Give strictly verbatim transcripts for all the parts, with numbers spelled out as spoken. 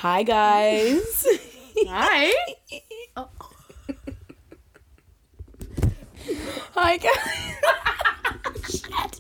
Hi, guys. Hi. Oh. Hi, guys. Shit.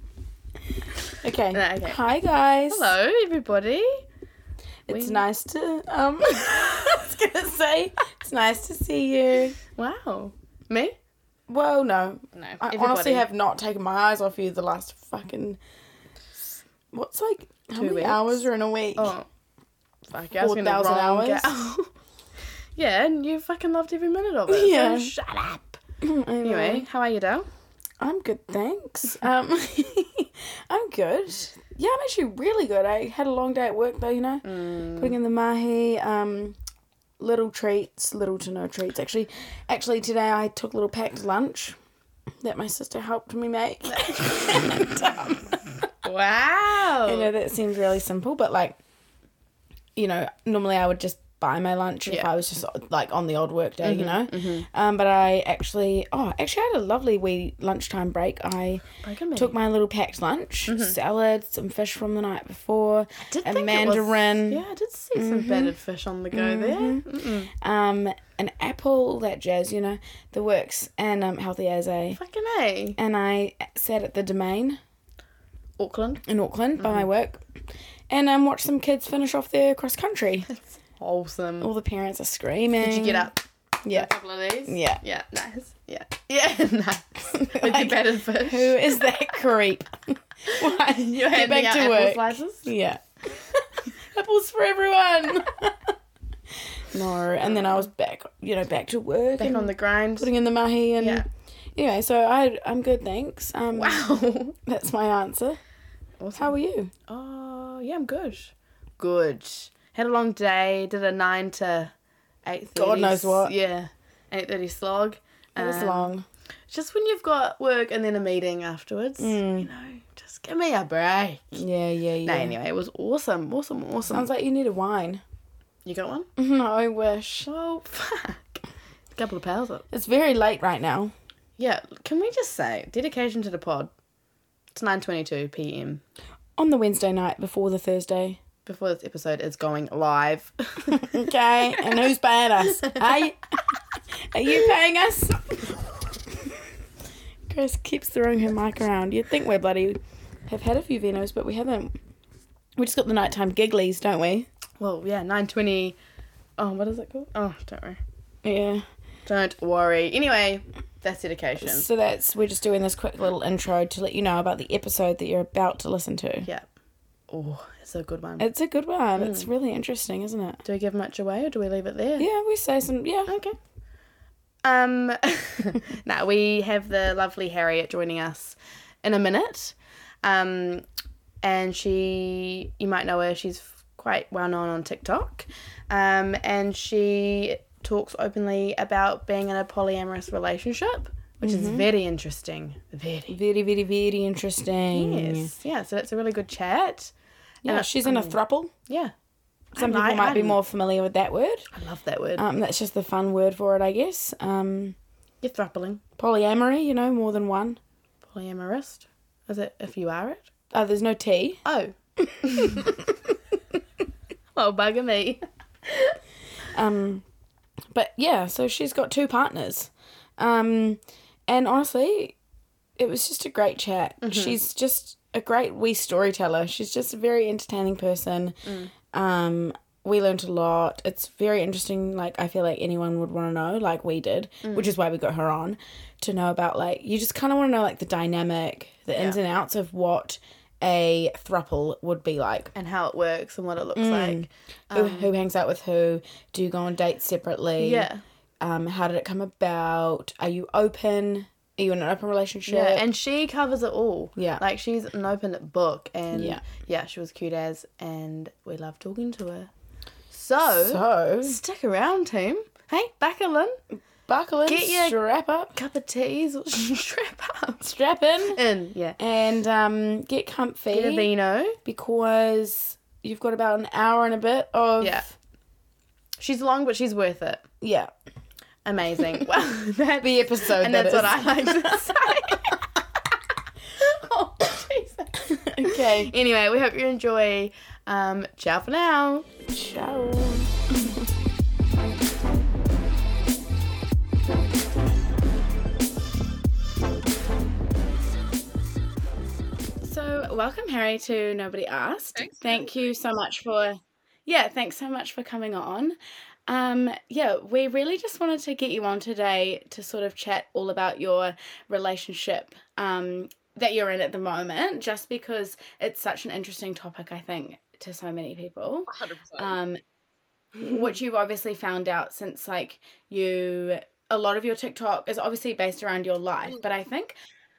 Okay. No, okay. Hi, guys. Hello, everybody. It's We- nice to, um, I was going to say, it's nice to see you. Wow. Me? Well, no. No. I everybody. honestly have not taken my eyes off you the last fucking, what's like, how Two many weeks? hours are in a week? Oh. Fuck, I was gonna four thousand wrong hours? ga- Yeah, and you fucking loved every minute of it. Yeah. So shut up. I know. Anyway, how are you, Dal? I'm good, thanks. Um, I'm good. Yeah, I'm actually really good. I had a long day at work though, you know. Mm. Putting in the mahi, um, little treats, little to no treats. Actually, actually today I took a little packed lunch that my sister helped me make. and, um, Wow. I know that seems really simple, but like, you know, normally I would just buy my lunch if Yeah. I was just like on the odd work day, you know. mhm. Um, but I actually, oh, actually I had a lovely wee lunchtime break. I Break a minute. took my little packed lunch, salad, some fish from the night before, Did a think it was- mandarin, yeah, I did see some battered fish on the go there. Mm-mm. um, an apple, that jazz, you know, the works, and um, healthy as a. Fucking A. And I sat at the Domain Auckland. in Auckland by my work, and um, watched some kids finish off their cross country. Wholesome. All the parents are screaming. Did you get up? Yeah. A couple of these? Yeah. Yeah, nice. Yeah. Yeah, nice. With your Like, battered fish. Who is that creep? Why? You're Get handing back out to apple work. slices? Yeah. Apples for everyone. No, and then I was back, you know, back to work. Back and on the grind. putting in the mahi and Yeah. anyway, so I I'm good, thanks. Um, Wow. that's my answer. Awesome. How are you? Oh, yeah, I'm good. Good. Had a long day. Did a nine to eight thirty. God knows what. Yeah, eight thirty slog. It was Um, long. Just when you've got work and then a meeting afterwards, Mm. you know, just give me a break. Yeah, yeah, yeah. No, anyway, it was awesome, awesome, awesome. Sounds like you need a wine. You got one? No, I wish. Oh, fuck. A couple of pals up. It's very late right now. Yeah, can we just say, dedication to the pod. It's nine twenty-two p.m. On the Wednesday night before the Thursday. before this episode is going live. Okay, and who's paying us? Hey, are you paying us? Chris keeps throwing her mic around. You'd think we're bloody have had a few Venos, but we haven't. We just got the nighttime gigglies, don't we? Well, yeah, nine twenty. Oh, what is it called? Oh, don't worry. Yeah. Don't worry. Anyway, that's dedication. So that's we're just doing this quick little intro to let you know about the episode that you're about to listen to. Yeah. Oh, it's a good one. It's a good one. It's really interesting, isn't it? Do we give much away or do we leave it there? Yeah, we say some. Yeah. Okay. Um, now we have the lovely Harriet joining us in a minute. Um, and she, you might know her, she's quite well known on TikTok. Um, and she talks openly about being in a polyamorous relationship, which is very interesting. Very. Very, very, very interesting. Yes. Yeah, so that's a really good chat. Yeah, And, she's in a um, thruple. Yeah. Some I- people might I- be more familiar with that word. I love that word. Um, that's just the fun word for it, I guess. Um, You're thruppling. polyamory, you know, more than one. Polyamorist. Is it if you are it? Oh, there's no T. Oh. Oh, bugger me. Um, but yeah, so she's got two partners. Um, and honestly, it was just a great chat. She's just a great wee storyteller. She's just a very entertaining person. Um, we learnt a lot. It's very interesting. Like, I feel like anyone would want to know, like we did, which is why we got her on, to know about, like, you just kind of want to know, like, the dynamic, the ins Yeah. and outs of what a throuple would be like. And how it works and what it looks like. Who, who hangs out with who? Do you go on dates separately? Yeah. Um, how did it come about? Are you open? Are you in an open relationship? Yeah, and she covers it all. Yeah. Like, she's an open book. And, Yeah. yeah, she was cute as, and we love talking to her. So, So, stick around, team. Hey, buckle in. buckle in, Get your- strap up, Cup of teas or strap up. strap in, In, yeah. and um, get comfy. Get a vino. Because you've got about an hour and a bit of... Yeah. She's long, but she's worth it. Yeah. Amazing. Well, that's, The episode, and that that's what is. I like to say. Oh, Jesus. Okay. Anyway, we hope you enjoy Um, ciao for now. Ciao. So, welcome, Harry, to Nobody Asked. Thanks, Thank you so much for, yeah, thanks so much for coming on. Um, yeah, we really just wanted to get you on today to sort of chat all about your relationship um, that you're in at the moment, just because it's such an interesting topic, I think, to so many people. one hundred percent. Um, which you've obviously found out since, like, you, a lot of your TikTok is obviously based around your life, but I think,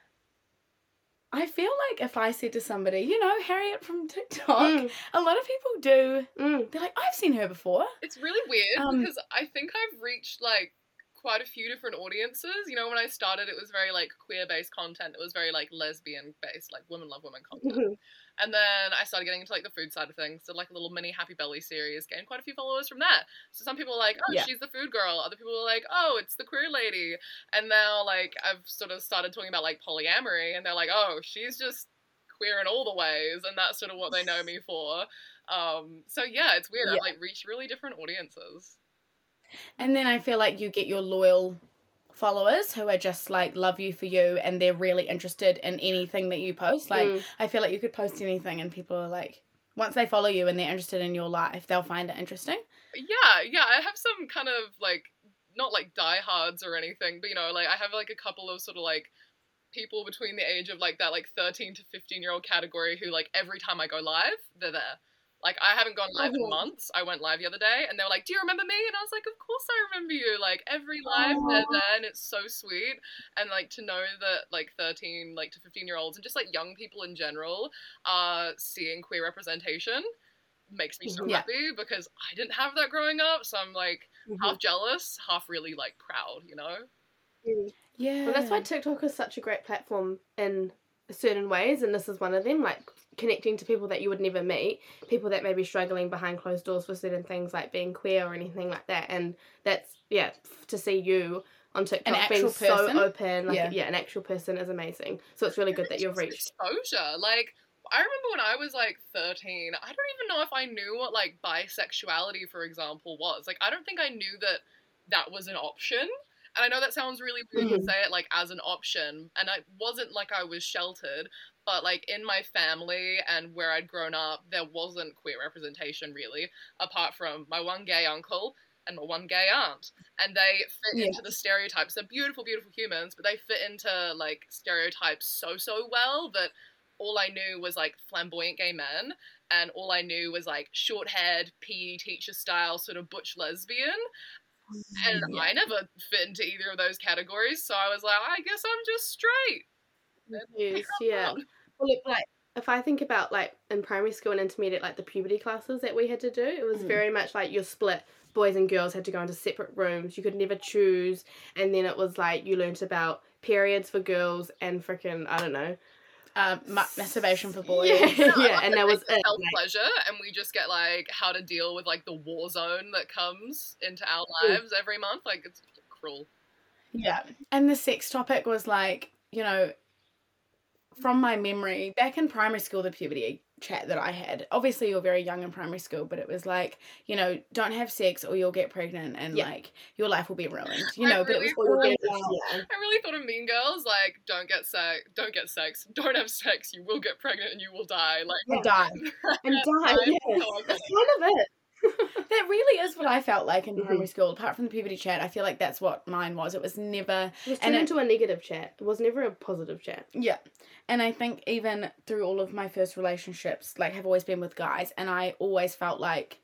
I feel like if I said to somebody, you know, Harriet from TikTok, Mm. a lot of people do, Mm. they're like, I've seen her before. It's really weird Um, because I think I've reached like quite a few different audiences. You know, when I started, it was very like queer-based content. It was very like lesbian-based, like women love women content. And then I started getting into like the food side of things. So like a little mini Happy Belly series, gained quite a few followers from that. So some people are like, oh, Yeah. she's the food girl. Other people are like, oh, it's the queer lady. And now like I've sort of started talking about like polyamory, and they're like, oh, she's just queer in all the ways, and that's sort of what they know me for. Um, so yeah, it's weird. Yeah. I've like reached really different audiences. And then I feel like you get your loyal followers who are just like love you for you, and they're really interested in anything that you post. Like, Mm. I feel like you could post anything and people are like, once they follow you and they're interested in your life, they'll find it interesting. Yeah, yeah, I have some kind of like, not like diehards or anything, but you know, like I have like a couple of sort of like people between the age of like that like thirteen to fifteen year old category who like every time I go live, they're there. Like I haven't gone live in Oh. months. I went live the other day and they were like, do you remember me? And I was like, of course I remember you. Like every live they're there, and it's so sweet. And like to know that like thirteen like to fifteen year olds and just like young people in general are seeing queer representation makes me so Mhm. Yeah. happy, because I didn't have that growing up. So I'm like Mhm. half jealous, half really like proud, you know? Mm. Yeah. Well, that's why TikTok is such a great platform in certain ways, and this is one of them, like connecting to people that you would never meet, people that may be struggling behind closed doors for certain things like being queer or anything like that. And that's, yeah, f- to see you on TikTok being actual person. so open, like, Yeah. yeah. an actual person is amazing. So it's really good that you've Just reached. exposure. Like I remember when I was like thirteen, I don't even know if I knew what like bisexuality, for example, was. Like I don't think I knew that that was an option. And I know that sounds really weird to Mhm. say it like as an option, and it wasn't like I was sheltered, but like in my family and where I'd grown up, there wasn't queer representation really, apart from my one gay uncle and my one gay aunt. And they fit Yeah. into the stereotypes. They're beautiful, beautiful humans, but they fit into like stereotypes so, so well that all I knew was like flamboyant gay men, and all I knew was like short haired, P E teacher style, sort of butch lesbian. And Yeah. I never fit into either of those categories, so I was like, I guess I'm just straight. Yes, yeah. Well, look, like if I think about like in primary school and intermediate, like the puberty classes that we had to do, it was Mhm. very much like you're split. Boys and girls had to go into separate rooms. You could never choose, and then it was like you learnt about periods for girls and freaking I don't know. Uh, ma- masturbation for boys. Yeah, No, I yeah, like and to that make was it it. self like- pleasure, and we just get like how to deal with like the war zone that comes into our Mm. lives every month. Like it's cruel. Yeah. And the sex topic was like, you know, from my memory, back in primary school, the puberty chat that I had, obviously you're very young in primary school, but it was like, you know, don't have sex or you'll get pregnant and Yeah. like your life will be ruined, you I know, but it really was Or all you'll get about, yeah. I really thought of Mean Girls, like don't get sex, don't get sex, don't have sex, you will get pregnant and you will die. Like you die. and die. I'm Yeah, so okay. that's kind of it. That really is what I felt like in Mhm. primary school. Apart from the puberty chat, I feel like that's what mine was. It was never, It was And turned it- into a negative chat. It was never a positive chat. yeah. And I think even through all of my first relationships, like, have always been with guys, and I always felt like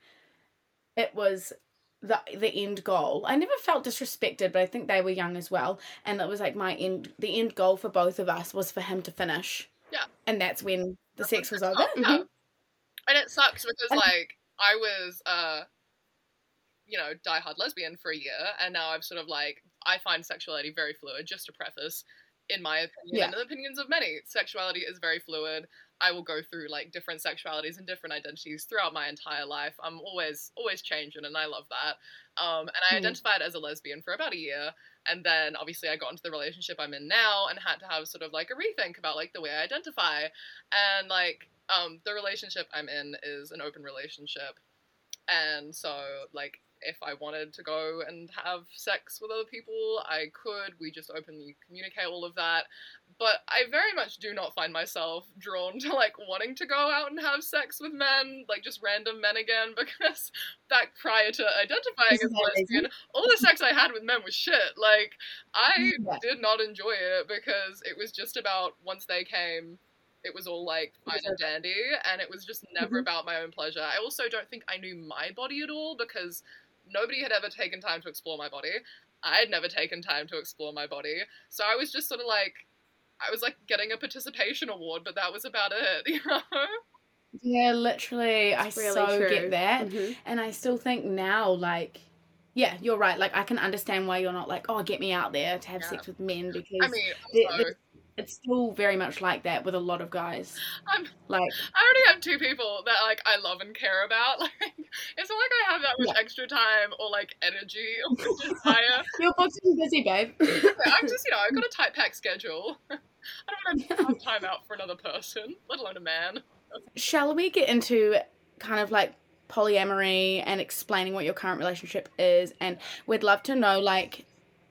it was the the end goal. I never felt disrespected, but I think they were young as well, and it was like my end. The end goal for both of us was for him to finish. Yeah. And that's when the sex was over. Oh, yeah. Mhm. And it sucks because And- like I was uh you know, diehard lesbian for a year, and now I've sort of like I find sexuality very fluid, just to preface, in my opinion, Yeah. and in the opinions of many. Sexuality is very fluid. I will go through like different sexualities and different identities throughout my entire life. I'm always always changing, and I love that. Um, and I Hmm. identified as a lesbian for about a year, and then obviously I got into the relationship I'm in now, and had to have sort of like a rethink about like the way I identify, and like Um, the relationship I'm in is an open relationship. And so, like, if I wanted to go and have sex with other people, I could. We just openly communicate all of that. But I very much do not find myself drawn to, like, wanting to go out and have sex with men, like, just random men again, because back prior to identifying as lesbian, all the sex I had with men was shit. Like, I Yeah. did not enjoy it because it was just about once they came, it was all like fine and dandy, and it was just never Mhm. about my own pleasure. I also don't think I knew my body at all because nobody had ever taken time to explore my body. I had never taken time to explore my body. So I was just sort of like, I was like getting a participation award, but that was about it, you know? Yeah, literally. I It's really so true. get that. Mhm. And I still think now, like, yeah, you're right. Like, I can understand why you're not like, oh, get me out there to have Yeah. sex with men, because I mean, there- also, there's- it's still very much like that with a lot of guys. I'm, Like, I already have two people that like I love and care about. Like, it's not like I have that much Yeah. extra time or like energy or desire. you're both too busy, babe. I'm just, you know, I've got a tight packed schedule. I don't want to have time out for another person, let alone a man. Shall we get into kind of like polyamory and explaining what your current relationship is? And we'd love to know, like,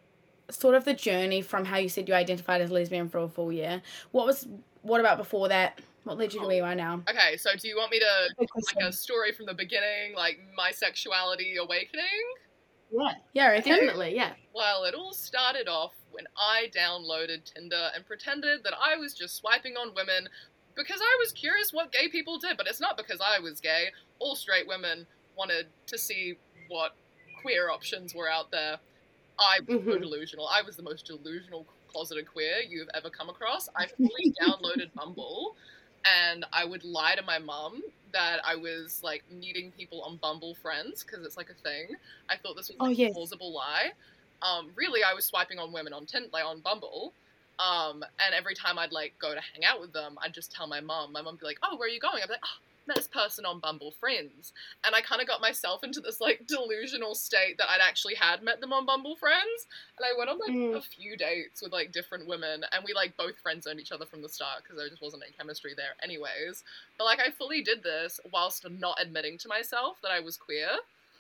sort of the journey from how you said you identified as lesbian for a full year. What was, what about before that? What led you to where you are now? Okay, so do you want me to Good like question. a story from the beginning, like my sexuality awakening? Yeah, yeah, I think. Definitely, yeah. Well, it all started off when I downloaded Tinder and pretended that I was just swiping on women because I was curious what gay people did, but it's not because I was gay. All straight women wanted to see what queer options were out there. I was so Mhm. delusional. I was the most delusional closeted queer you've ever come across. I fully downloaded Bumble, and I would lie to my mum that I was like meeting people on Bumble Friends because it's like a thing. I thought this was Oh, like, yes. a plausible lie. Um, really, I was swiping on women on Tinder, like on Bumble. Um, and every time I'd like go to hang out with them, I'd just tell my mum. My mum would be like, "Oh, where are you going?" I'd be like, "Oh, met this person on Bumble Friends," and I kind of got myself into this like delusional state that I'd actually had met them on Bumble Friends. And I went on like Mm. a few dates with like different women, and we like both friend zoned each other from the start because there just wasn't any chemistry there, anyways. But like I fully did this whilst not admitting to myself that I was queer.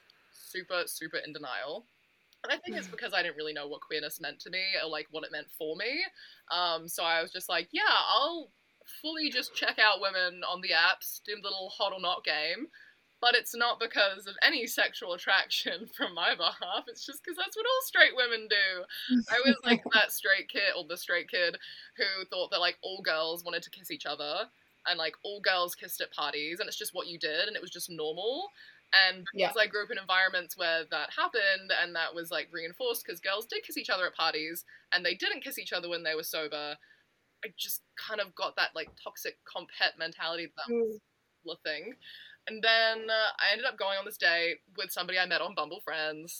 Super, super in denial. And I think it's because I didn't really know what queerness meant to me or like what it meant for me. Um, so I was just like, yeah, I'll fully just check out women on the apps, do the little hot or not game. But it's not because of any sexual attraction from my behalf. It's just because that's what all straight women do. I was like that straight kid, or the straight kid, who thought that like all girls wanted to kiss each other, and like all girls kissed at parties, and it's just what you did, and it was just normal. And because Yeah. I grew up in environments where that happened, and that was like reinforced because girls did kiss each other at parties, and they didn't kiss each other when they were sober, I just kind of got that like toxic comp het mentality that that was Mm. a thing. And then uh, I ended up going on this date with somebody I met on Bumble Friends,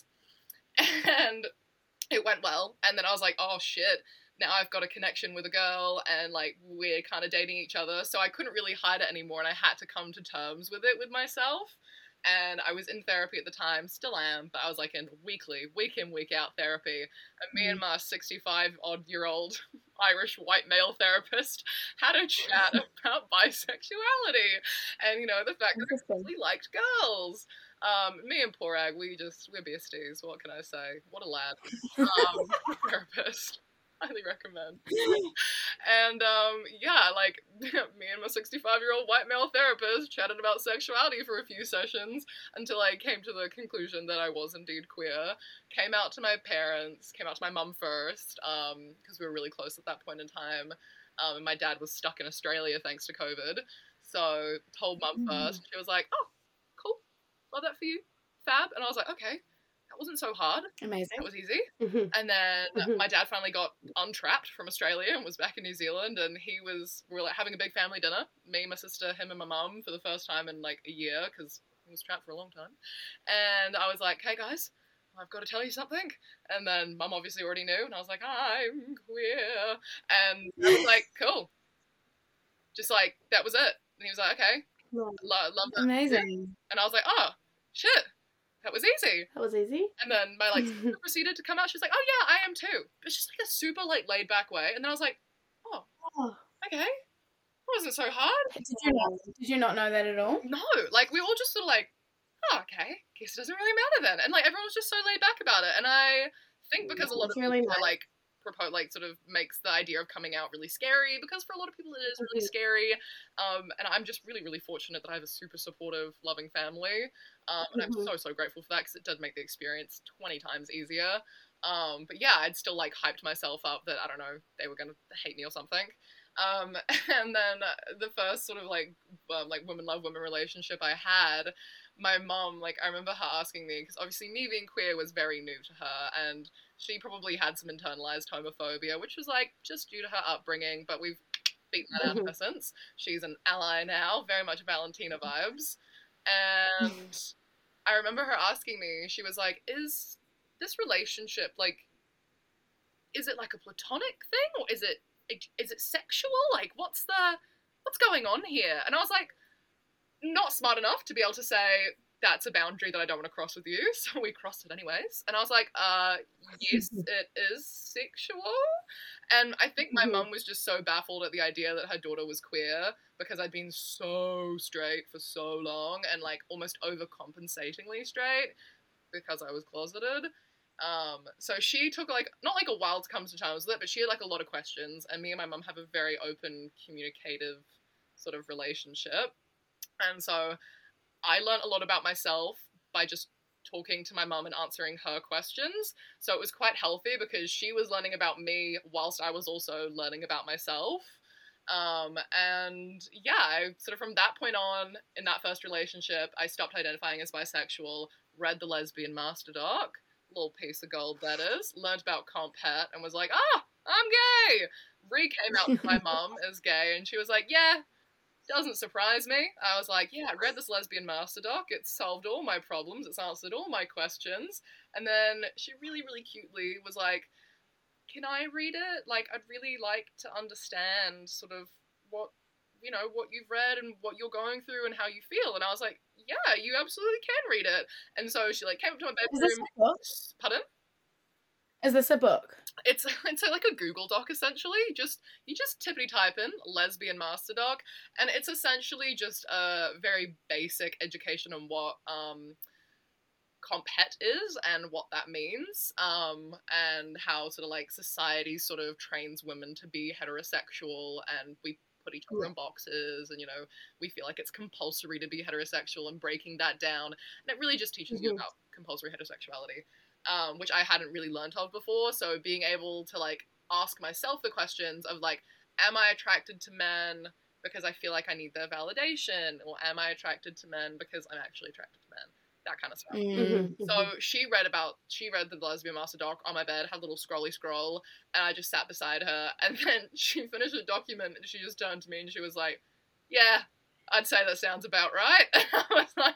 and it went well. And then I was like, oh shit, now I've got a connection with a girl, and like we're kind of dating each other. So I couldn't really hide it anymore, and I had to come to terms with it with myself. And I was in therapy at the time, still am, but I was like in weekly, week in, week out therapy. And me and my sixty-five odd year old Irish white male therapist had a chat about bisexuality and, you know, the fact that I Interesting. really liked girls. Um, me and Porag, we just, we're besties. What can I say? What a lad. Um, therapist. Highly recommend. And um, yeah, like me and my sixty-five year old white male therapist chatted about sexuality for a few sessions until I came to the conclusion that I was indeed queer. Came out to my parents, came out to my mum first, um, because we were really close at that point in time. Um, and my dad was stuck in Australia thanks to COVID. So told mum Mm. first. She was like, "Oh, cool, love that for you, fab." And I was like, "Okay, that wasn't so hard. Amazing. That was easy." Mhm. And then Mhm. my dad finally got untrapped from Australia and was back in New Zealand, and he was, we were like having a big family dinner, me, my sister, him and my mum, for the first time in like a year, because he was trapped for a long time. And I was like, "Hey guys, I've got to tell you something." And then mum obviously already knew, and I was like, "I'm queer." And I was like, "Cool." Just like, that was it. And he was like, "Okay, Right. lo- love that." Amazing. And I was like, "Oh, shit, that was easy." That was easy. And then my like sister proceeded to come out. She's like, "Oh yeah, I am too." It's just like a super like laid back way. And then I was like, "Oh, Oh. okay, It wasn't so hard. Did you not? Did you not know that at all? No, like we all just sort of like, oh, okay, guess it doesn't really matter then, and like everyone was just so laid back about it, and I think because a lot That's of really people nice. are like propose like sort of makes the idea of coming out really scary, because for a lot of people it is really Mhm. scary, um, and I'm just really really fortunate that I have a super supportive, loving family, um, and I'm Mhm. so so grateful for that because it did make the experience twenty times easier. Um, but yeah, I'd still like hyped myself up that I don't know they were gonna hate me or something. Um, and then the first sort of like um, like women love women relationship I had, my mom, like I remember her asking me, because obviously me being queer was very new to her, and she probably had some internalized homophobia, which was like just due to her upbringing, but we've beaten that out of her since. She's an ally now, very much Valentina vibes. And I remember her asking me, she was like, is this relationship like, is it like a platonic thing, or is it is it sexual? Like, what's the what's going on here? And I was like, not smart enough to be able to say that's a boundary that I don't want to cross with you, so we crossed it anyways. And I was like, uh, yes, it is sexual. And I think my Mhm. mum was just so baffled at the idea that her daughter was queer, because I'd been so straight for so long, and like almost overcompensatingly straight because I was closeted. Um, so she took like not like a while to come to terms with it, but she had like a lot of questions, and me and my mum have a very open, communicative sort of relationship. And so I learned a lot about myself by just talking to my mum and answering her questions. So it was quite healthy because she was learning about me whilst I was also learning about myself. Um, and yeah, I, sort of from that point on in that first relationship, I stopped identifying as bisexual, read the Lesbian Master Doc, little piece of gold that is, learned about Comp Het, and was like, ah, I'm gay! Re came out to my mum as gay, and she was like, yeah, doesn't surprise me. I was like, yeah, I read this Lesbian Master Doc. It's solved all my problems. It's answered all my questions. And then she really, really cutely was like, can I read it? Like, I'd really like to understand sort of what, you know, what you've read and what you're going through and how you feel. And I was like, yeah, you absolutely can read it. And so she like came up to my Is this bedroom. a book? Pardon? Is this a book? It's it's like a Google Doc essentially. Just you just tippity type in Lesbian Master Doc, and it's essentially just a very basic education on what um Comp Het is and what that means, um, and how sort of like society sort of trains women to be heterosexual, and we put each other in boxes, and you know we feel like it's compulsory to be heterosexual, and breaking that down, and it really just teaches you Mhm. about compulsory heterosexuality, um, which I hadn't really learned of before. So being able to like ask myself the questions of like, am I attracted to men because I feel like I need their validation, or am I attracted to men because I'm actually attracted to men? That kind of stuff. Mm. So she read about, she read the Lesbian Master Doc on my bed, had a little scrolly scroll, and I just sat beside her, and then she finished the document, and she just turned to me, and she was like, yeah, I'd say that sounds about right. I was like,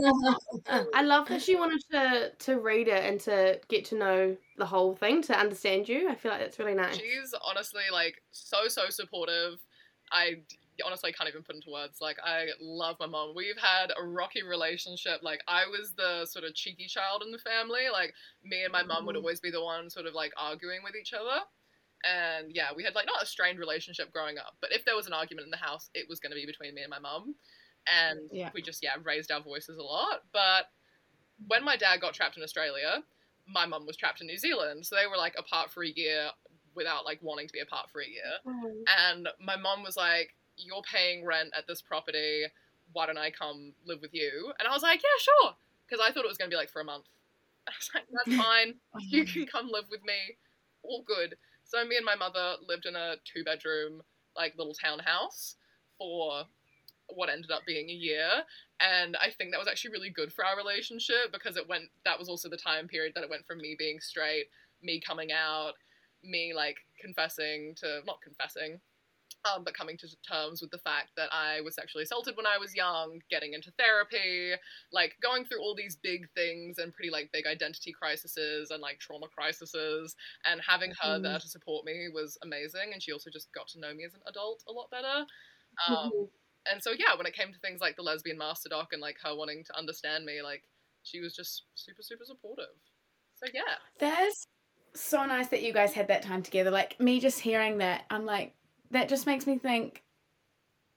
I love that she wanted to to read it and to get to know the whole thing, to understand you. I feel like that's really nice. she's honestly, like, so, so supportive. I honestly can't even put into words. Like, I love my mom. We've had a rocky relationship. Like, I was the sort of cheeky child in the family. Like, me and my mum would always be the one sort of, like, arguing with each other. And, yeah, we had, like, not a strained relationship growing up, but if there was an argument in the house, it was going to be between me and my mum. And Yeah. we just, yeah, raised our voices a lot. But when my dad got trapped in Australia, my mum was trapped in New Zealand. So they were, like, apart for a year without, like, wanting to be apart for a year. Mm. And my mom was like, you're paying rent at this property, why don't I come live with you? And I was like, yeah, sure. Because I thought it was going to be like for a month. I was like, that's fine. You can come live with me. All good. So me and my mother lived in a two bedroom, like, little townhouse for what ended up being a year. And I think that was actually really good for our relationship, because it went, that was also the time period that it went from me being straight, me coming out, me like confessing to, not confessing, Um, but coming to terms with the fact that I was sexually assaulted when I was young, getting into therapy, like going through all these big things and pretty like big identity crises and like trauma crises, and having her Mm. there to support me was amazing. And she also just got to know me as an adult a lot better. Um, Mhm. and so yeah, when it came to things like the Lesbian Master Doc and like her wanting to understand me, like she was just super, super supportive. So yeah. That is so nice that you guys had that time together. Like, me just hearing that, I'm like, that just makes me think,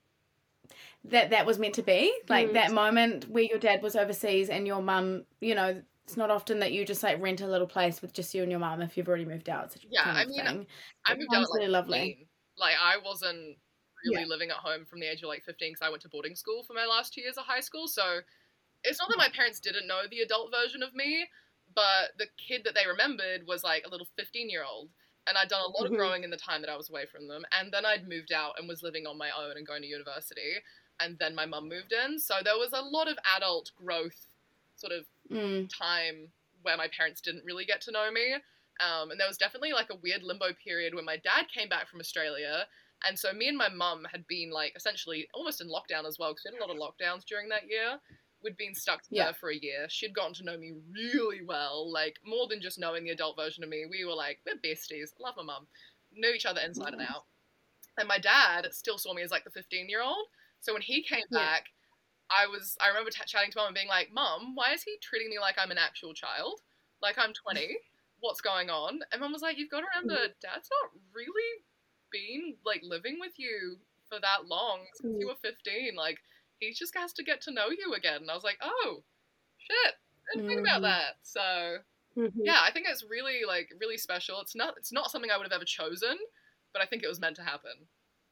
that that was meant to be. Like Mm. that moment where your dad was overseas and your mum, you know, it's not often that you just like rent a little place with just you and your mum if you've already moved out. Such Yeah, kind I of mean, thing. I It moved out sounds at like really lovely. fifteen. Like I wasn't really Yeah. living at home from the age of like fifteen because I went to boarding school for my last two years of high school. So it's not that my parents didn't know the adult version of me, but the kid that they remembered was like a little fifteen year old. And I'd done a lot Mhm. of growing in the time that I was away from them. And then I'd moved out and was living on my own and going to university. And then my mum moved in. So there was a lot of adult growth sort of Mm. time where my parents didn't really get to know me. Um, and there was definitely like a weird limbo period when my dad came back from Australia. And so me and my mum had been like essentially almost in lockdown as well because we had a lot of lockdowns during that year. We'd been stuck together Yeah. for a year. She'd gotten to know me really well, like more than just knowing the adult version of me. We were like, we're besties. Love my mum. Knew each other inside and Nice. out. And my dad still saw me as like the fifteen year old. So when he came Yeah. back, I was, I remember t- chatting to mum and being like, Mum, why is he treating me like I'm an actual child? Like I'm twenty. What's going on? And mum was like, you've got to remember, Dad's not really been like living with you for that long since you were fifteen. Like he just has to get to know you again. And I was like, oh, shit. I didn't think about Mhm. that. So Mhm. yeah, I think it's really like really special. It's not it's not something I would have ever chosen, but I think it was meant to happen.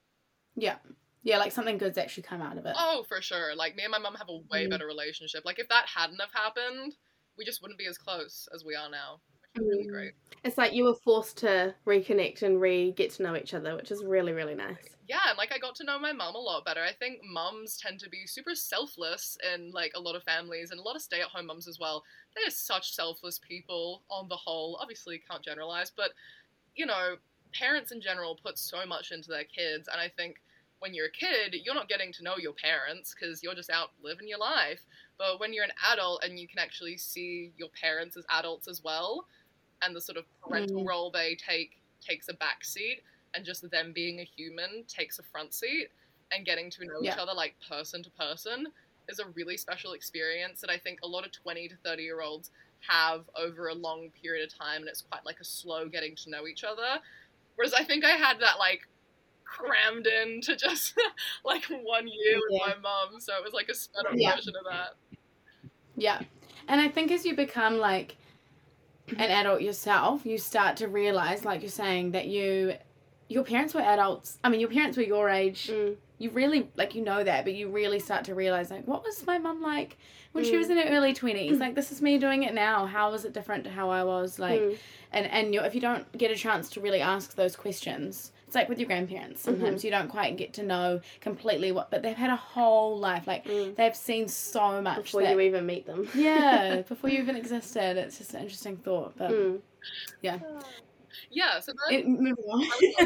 Yeah. Yeah, like something good's actually come out of it. Oh, for sure. Like me and my mum have a way Mm. better relationship. Like if that hadn't have happened, we just wouldn't be as close as we are now. Which is really Mm. great. It's like you were forced to reconnect and re get to know each other, which is really, really nice. Yeah, and like I got to know my mum a lot better. I think mums tend to be super selfless in like a lot of families and a lot of stay-at-home mums as well. They're such selfless people on the whole. Obviously can't generalize, but you know, parents in general put so much into their kids, and I think when you're a kid, you're not getting to know your parents because you're just out living your life. But when you're an adult and you can actually see your parents as adults as well, and the sort of parental Mm. role they take takes a back seat, and just them being a human takes a front seat, and getting to know Yeah. each other like person to person is a really special experience that I think a lot of twenty to thirty year olds have over a long period of time, and it's quite like a slow getting to know each other. Whereas I think I had that like crammed into just like one year with Yeah. my mum, so it was like a sped up Yeah. version of that. Yeah. And I think as you become like an adult yourself, you start to realize, like you're saying, that you, your parents were adults. I mean, your parents were your age. Mm. You really, like, you know that, but you really start to realize, like, what was my mum like when she Mm. was in her early twenties? Like, this is me doing it now. How is it different to how I was? Like, Mm. and, and you if you don't get a chance to really ask those questions, it's like with your grandparents. Sometimes you don't quite get to know completely what, but they've had a whole life. Like, Mm. they've seen so much. Before that, you even meet them. yeah, before you even existed. It's just an interesting thought. But Mm. Yeah, so then it, moving on.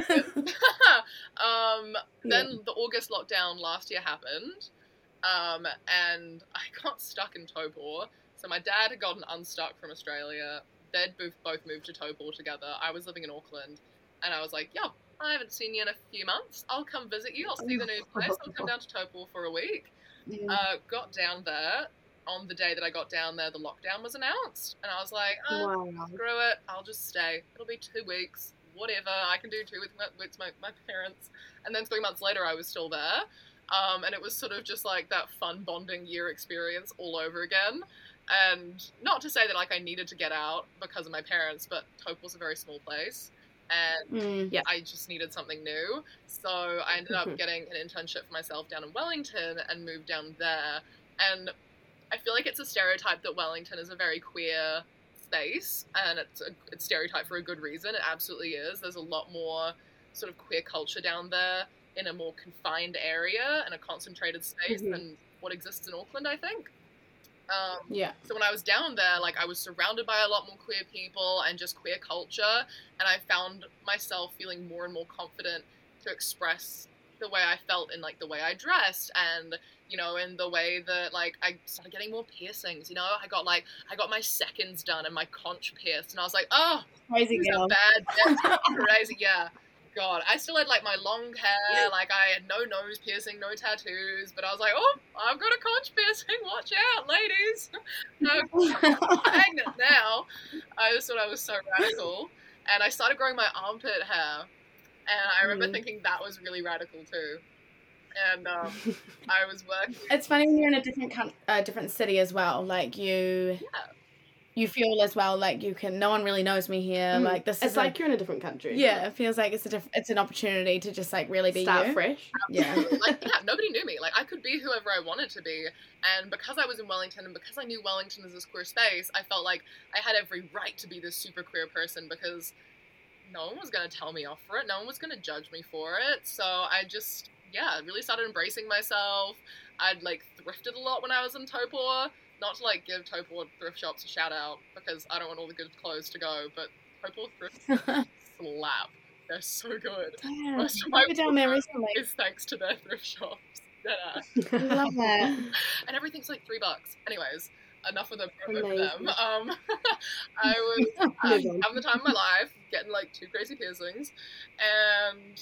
um, Yeah. then the August lockdown last year happened, um, and I got stuck in Taupo. So my dad had gotten unstuck from Australia. They'd both both moved to Taupo together. I was living in Auckland, and I was like, "Yo, I haven't seen you in a few months. I'll come visit you. I'll see the new place. I'll come down to Taupo for a week." Yeah. Uh, got down there. On the day that I got down there, the lockdown was announced, and I was like, oh, Wow. screw it, I'll just stay. It'll be two weeks, whatever. I can do two with my, with my, my parents. And then three months later, I was still there. Um, and it was sort of just like that fun bonding year experience all over again. And not to say that like I needed to get out because of my parents, but Taupo was a very small place. And Mm. Yeah. I just needed something new. So I ended up Mhm. getting an internship for myself down in Wellington and moved down there. And I feel like it's a stereotype that Wellington is a very queer space, and it's a it's stereotyped for a good reason. It absolutely is. There's a lot more sort of queer culture down there in a more confined area and a concentrated space Mhm. than what exists in Auckland, I think. Um, Yeah. so when I was down there, like I was surrounded by a lot more queer people and just queer culture, and I found myself feeling more and more confident to express the way I felt in like the way I dressed, and you know, in the way that like I started getting more piercings. You know, I got like I got my seconds done and my conch pierced, and I was like, oh, Crazy these girl. are bad, bad crazy, yeah. God, I still had like my long hair, like I had no nose piercing, no tattoos, but I was like, oh, I've got a conch piercing, watch out, ladies. I'm pregnant now. I just thought I was so radical. And I started growing my armpit hair, and I remember Mm. thinking that was really radical too. and um, I was working. It's funny when you're in a different coun- uh, different city as well. Like you, Yeah. you feel as well like you can. No one really knows me here. Mm. Like this It's is like a, you're in a different country. yeah. It feels like it's a diff- it's an opportunity to just like really be Start you. fresh. Yeah. Like, yeah, nobody knew me. Like, I could be whoever I wanted to be. And because I was in Wellington and because I knew Wellington as this queer space, I felt like I had every right to be this super queer person because no one was going to tell me off for it. No one was going to judge me for it. So I just, yeah, really started embracing myself. I'd, like, thrifted a lot when I was in Topor. Not to, like, give Topor thrift shops a shout-out because I don't want all the good clothes to go, but Topor thrift slap. They're so good. Damn, Most of I've my been down there wardrobe recently. is thanks to their thrift shops. Yeah. I love that. And everything's like three bucks. Anyways, enough of the promo for Amazing. them. Um, I was uh, Move on. having the time of my life, getting like two crazy piercings, and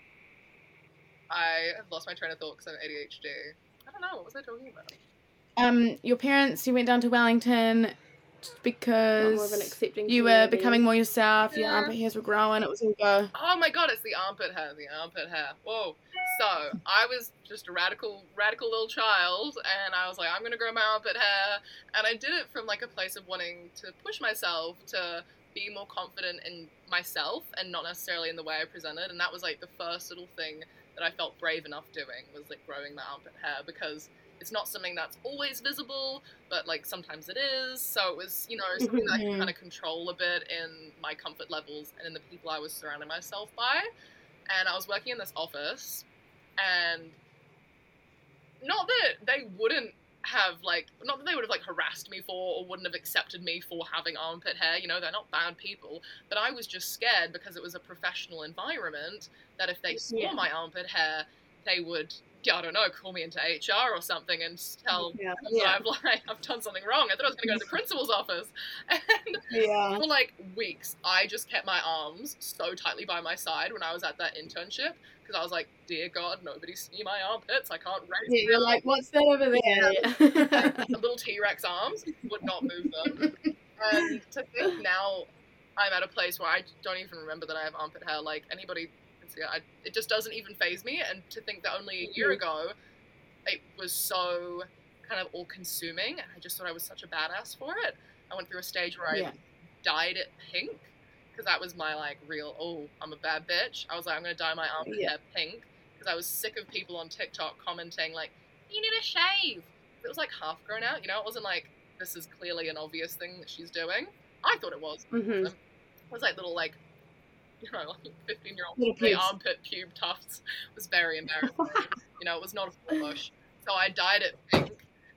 I have lost my train of thought because I have A D H D. I don't know, what was I talking about? Um, your parents, you went down to Wellington just because More of an accepting you were community. becoming more yourself. Your Yeah. armpit hairs were growing. It was all go. Oh my god, it's the armpit hair, the armpit hair. Whoa. So, I was just a radical, radical little child, and I was like, I'm gonna grow my armpit hair, and I did it from like a place of wanting to push myself to be more confident in myself and not necessarily in the way I presented, and that was like the first little thing that I felt brave enough doing, was like growing my armpit hair, because it's not something that's always visible, but like sometimes it is, so it was, you know, something that I could Mhm. kind of control a bit in my comfort levels and in the people I was surrounding myself by. And I was working in this office, and not that they wouldn't have like, not that they would have like harassed me for or wouldn't have accepted me for having armpit hair, you know, they're not bad people, but I was just scared because it was a professional environment that if they saw Yeah. my armpit hair, they would, I don't know, call me into H R or something and tell Yeah. them Yeah. that I've like I've done something wrong. I thought I was going to go to the principal's office, and Yeah. for like weeks, I just kept my arms so tightly by my side when I was at that internship because I was like, dear God, nobody see my armpits. I can't raise Yeah, them. you're like, what's that over there? Yeah. The little T-Rex arms would not move them. And to think now I'm at a place where I don't even remember that I have armpit hair. Like, anybody can see it. I, it just doesn't even faze me. And to think that only a year ago it was so kind of all-consuming, and I just thought I was such a badass for it. I went through a stage where I Yeah. dyed it pink because that was my like real, oh, I'm a bad bitch. I was like, I'm going to dye my armpit Yeah. hair pink because I was sick of people on TikTok commenting like, you need a shave. It was like half grown out, you know, it wasn't like, this is clearly an obvious thing that she's doing. I thought it was. Mhm. It was like little like, you know, like fifteen year old Little the pubes. armpit pube tufts. It was very embarrassing. You know, it was not a full bush. So I dyed it pink.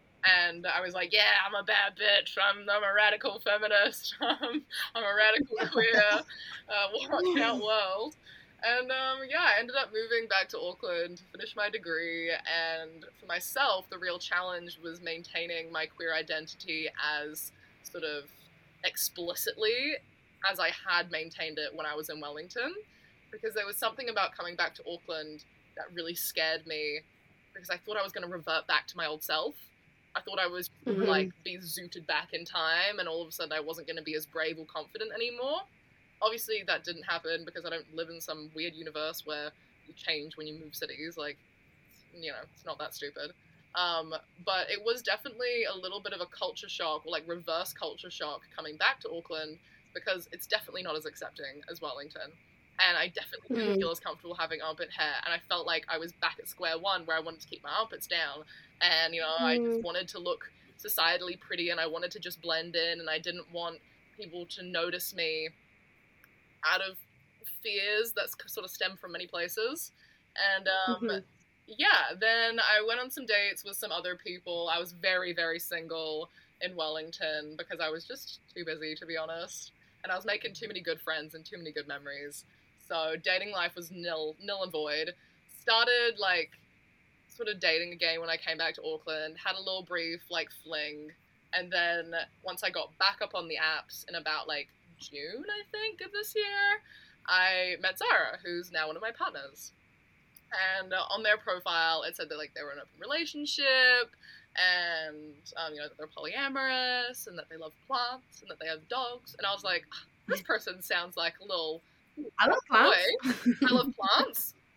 And I was like, yeah, I'm a bad bitch. I'm, I'm a radical feminist. I'm, I'm a radical queer. Uh, watch out world. And um, yeah, I ended up moving back to Auckland to finish my degree. And for myself, the real challenge was maintaining my queer identity as sort of explicitly as I had maintained it when I was in Wellington. Because there was something about coming back to Auckland that really scared me because I thought I was going to revert back to my old self. I thought I was Mhm. like be zooted back in time, and all of a sudden I wasn't going to be as brave or confident anymore. Obviously, that didn't happen because I don't live in some weird universe where you change when you move cities. Like, you know, it's not that stupid. Um, but it was definitely a little bit of a culture shock, or like reverse culture shock, coming back to Auckland because it's definitely not as accepting as Wellington. And I definitely didn't Mm. feel as comfortable having armpit hair, and I felt like I was back at square one where I wanted to keep my armpits down. And, you know, I just Mm. wanted to look societally pretty, and I wanted to just blend in, and I didn't want people to notice me out of fears that sort of stem from many places. And, um, Mhm. yeah, then I went on some dates with some other people. I was very, very single in Wellington because I was just too busy, to be honest. And I was making too many good friends and too many good memories. So dating life was nil, nil and void. Started, like, sort of dating again when I came back to Auckland. Had a little brief, like, fling. And then once I got back up on the apps in about, like, June, I think, of this year, I met Zara, who's now one of my partners. And uh, on their profile, it said that, like, they were in an open relationship, and, um, you know, that they're polyamorous, and that they love plants, and that they have dogs. And I was like, this person sounds like a little I love boy. plants. I love plants.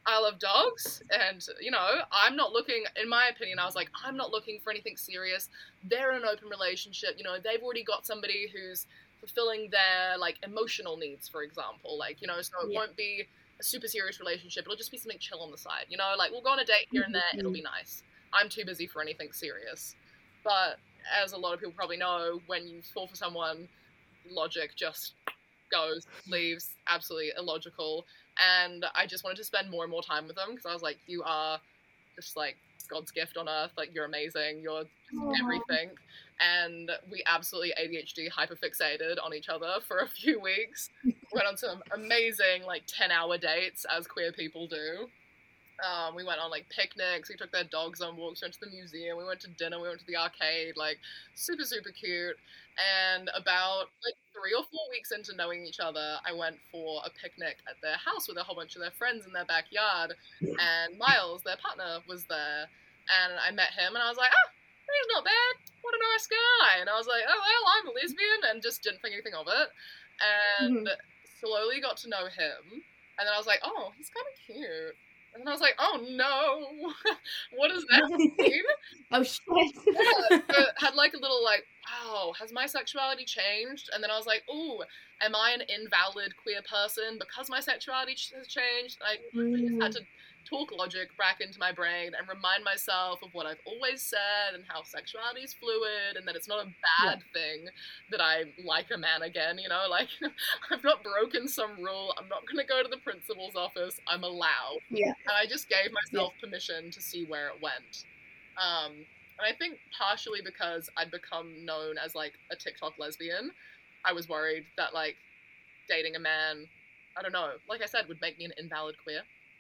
I love dogs, and, you know, I'm not looking, in my opinion, I was like, I'm not looking for anything serious. They're in an open relationship, you know, they've already got somebody who's fulfilling their, like, emotional needs, for example, like, you know, so it Yeah. won't be a super serious relationship, it'll just be something chill on the side, you know, like, we'll go on a date here and there, it'll be nice. I'm too busy for anything serious. But, as a lot of people probably know, when you fall for someone, logic just goes, leaves, absolutely illogical. And I just wanted to spend more and more time with them because I was like, you are just like God's gift on earth. Like, you're amazing. You're just everything. And we absolutely A D H D hyperfixated on each other for a few weeks. Went on some amazing like ten hour dates, as queer people do. Um, we went on like picnics, we took their dogs on walks, we went to the museum, we went to dinner, we went to the arcade, like super, super cute. And about like three or four weeks into knowing each other, I went for a picnic at their house with a whole bunch of their friends in their backyard. And Miles, their partner, was there. And I met him and I was like, ah, he's not bad. What a nice guy. And I was like, oh, well, I'm a lesbian, and just didn't think anything of it. And mm-hmm. slowly got to know him. And then I was like, oh, he's kind of cute. And I was like, oh no, what does that mean? Oh shit. Yeah, but had like a little like, wow, has my sexuality changed? And then I was like, oh, am I an invalid queer person because my sexuality has changed? I mm. just had to talk logic back into my brain and remind myself of what I've always said and how sexuality is fluid and that it's not a bad yeah. thing that I like a man again, you know, like I've not broken some rule, I'm not going to go to the principal's office, I'm allowed. Yeah. And I just gave myself yeah. permission to see where it went. Um, and I think partially because I'd become known as like a TikTok lesbian, I was worried that like dating a man, I don't know, like I said, would make me an invalid queer.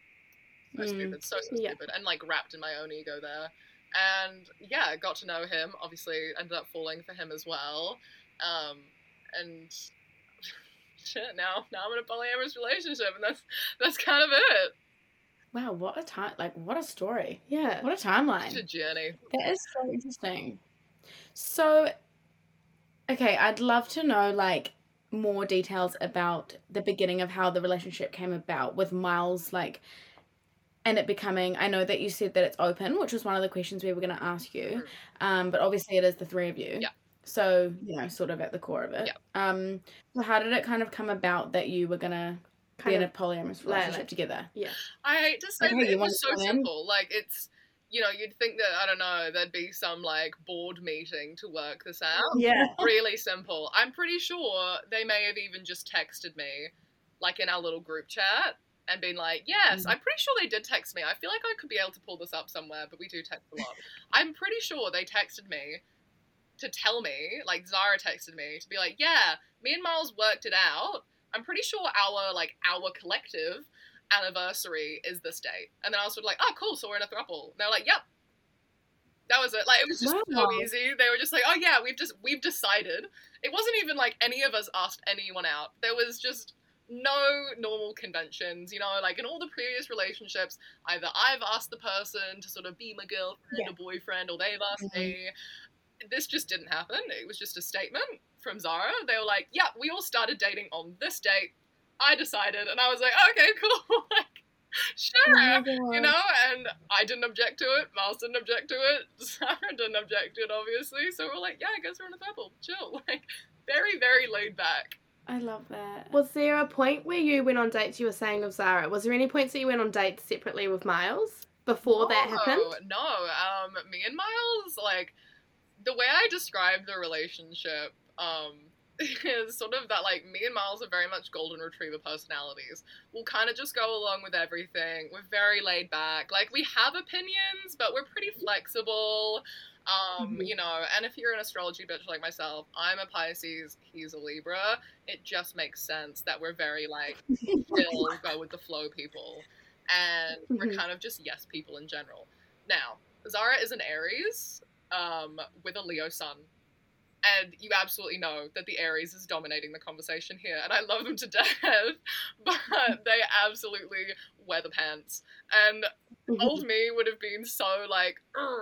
So mm. stupid, so, so yeah. stupid, and like wrapped in my own ego there. And yeah, got to know him, obviously ended up falling for him as well. Um, and shit, now, now I'm in a polyamorous relationship, and that's, that's kind of it. Wow, what a time, like, what a story. Yeah. What a timeline. It's a journey. That is so interesting. So, okay, I'd love to know, like, more details about the beginning of how the relationship came about with Miles, like, and it becoming, I know that you said that it's open, which was one of the questions we were going to ask you, um, but obviously it is the three of you. Yeah. So, you know, sort of at the core of it. Yeah. Um, so how did it kind of come about that you were going to be in a polyamorous relationship like, together? Yeah. I hate to say okay, that it was so in? simple. Like, it's, you know, you'd think that, I don't know, there'd be some, like, board meeting to work this out. Yeah. Really simple. I'm pretty sure they may have even just texted me, like, in our little group chat, and been like, yes, mm-hmm. I'm pretty sure they did text me. I feel like I could be able to pull this up somewhere, but we do text a lot. I'm pretty sure they texted me to tell me, like, Zara texted me to be like, yeah, me and Miles worked it out. I'm pretty sure our, like, our collective anniversary is this date. And then I was sort of like, oh, cool, so we're in a throuple. And they were like, yep. That was it. Like, it was just wow. so easy. They were just like, oh, yeah, we've just, we've decided. It wasn't even like any of us asked anyone out. There was just no normal conventions, you know, like in all the previous relationships, either I've asked the person to sort of be my girlfriend yeah. or boyfriend, or they've asked mm-hmm. me. This just didn't happen. It was just a statement from Zara. They were like, yeah, we all started dating on this date. I decided, and I was like, okay, cool. Like, sure, oh you know, and I didn't object to it. Miles didn't object to it. Zara didn't object to it, obviously. So we're like, yeah, I guess we're in a throuple. Chill. Like, very, very laid back. I love that. Was there a point where you went on dates, you were saying, of Zara? Was there any points that you went on dates separately with Miles before no, that happened? No, um, me and Miles, like, the way I describe the relationship, um, is sort of that, like, me and Miles are very much golden retriever personalities. We'll kind of just go along with everything. We're very laid back. Like, we have opinions, but we're pretty flexible. Um, mm-hmm. You know, and if you're an astrology bitch like myself, I'm a Pisces, he's a Libra. It just makes sense that we're very, like, chill, go with the flow people. And mm-hmm. we're kind of just yes people in general. Now, Zara is an Aries, um, with a Leo sun. And you absolutely know that the Aries is dominating the conversation here, and I love them to death, but they absolutely wear the pants. And old me would have been so, like,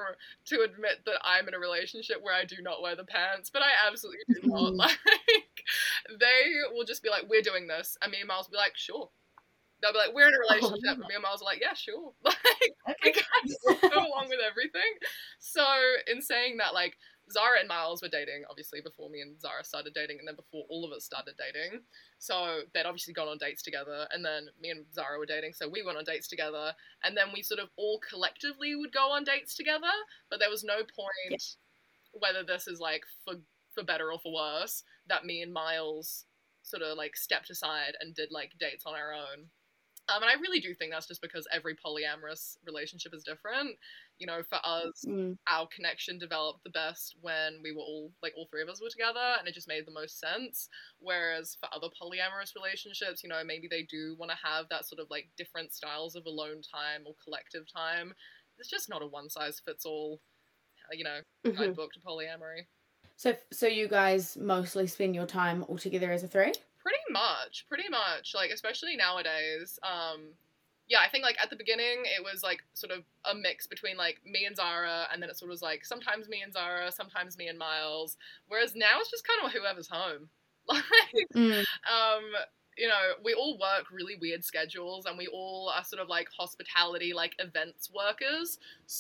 to admit that I'm in a relationship where I do not wear the pants, but I absolutely do not. Like, they will just be like, we're doing this, and me and Miles will be like, sure. they'll be like, we're in a relationship, and me and Miles are like, yeah, sure. Like, we kind of go along with everything. So in saying that, like, Zara and Miles were dating, obviously, before me and Zara started dating, and then before all of us started dating. So they'd obviously gone on dates together, and then me and Zara were dating, so we went on dates together, and then we sort of all collectively would go on dates together, but there was no point, yeah. whether this is, like, for, for better or for worse, that me and Miles sort of, like, stepped aside and did, like, dates on our own. Um, and I really do think that's just because every polyamorous relationship is different. You know, for us, mm. our connection developed the best when we were all, like, all three of us were together, and it just made the most sense. Whereas for other polyamorous relationships, you know, maybe they do want to have that sort of, like, different styles of alone time or collective time. It's just not a one-size-fits-all, you know, mm-hmm. guidebook to polyamory. So, so you guys mostly spend your time all together as a three? Pretty much, pretty much. Like, especially nowadays. Um, yeah, I think, like, at the beginning, it was, like, sort of a mix between, like, me and Zara, and then it sort of was, like, sometimes me and Zara, sometimes me and Miles. Whereas now it's just kind of whoever's home. Like, mm. um, you know, we all work really weird schedules, and we all are sort of, like, hospitality, like, events workers.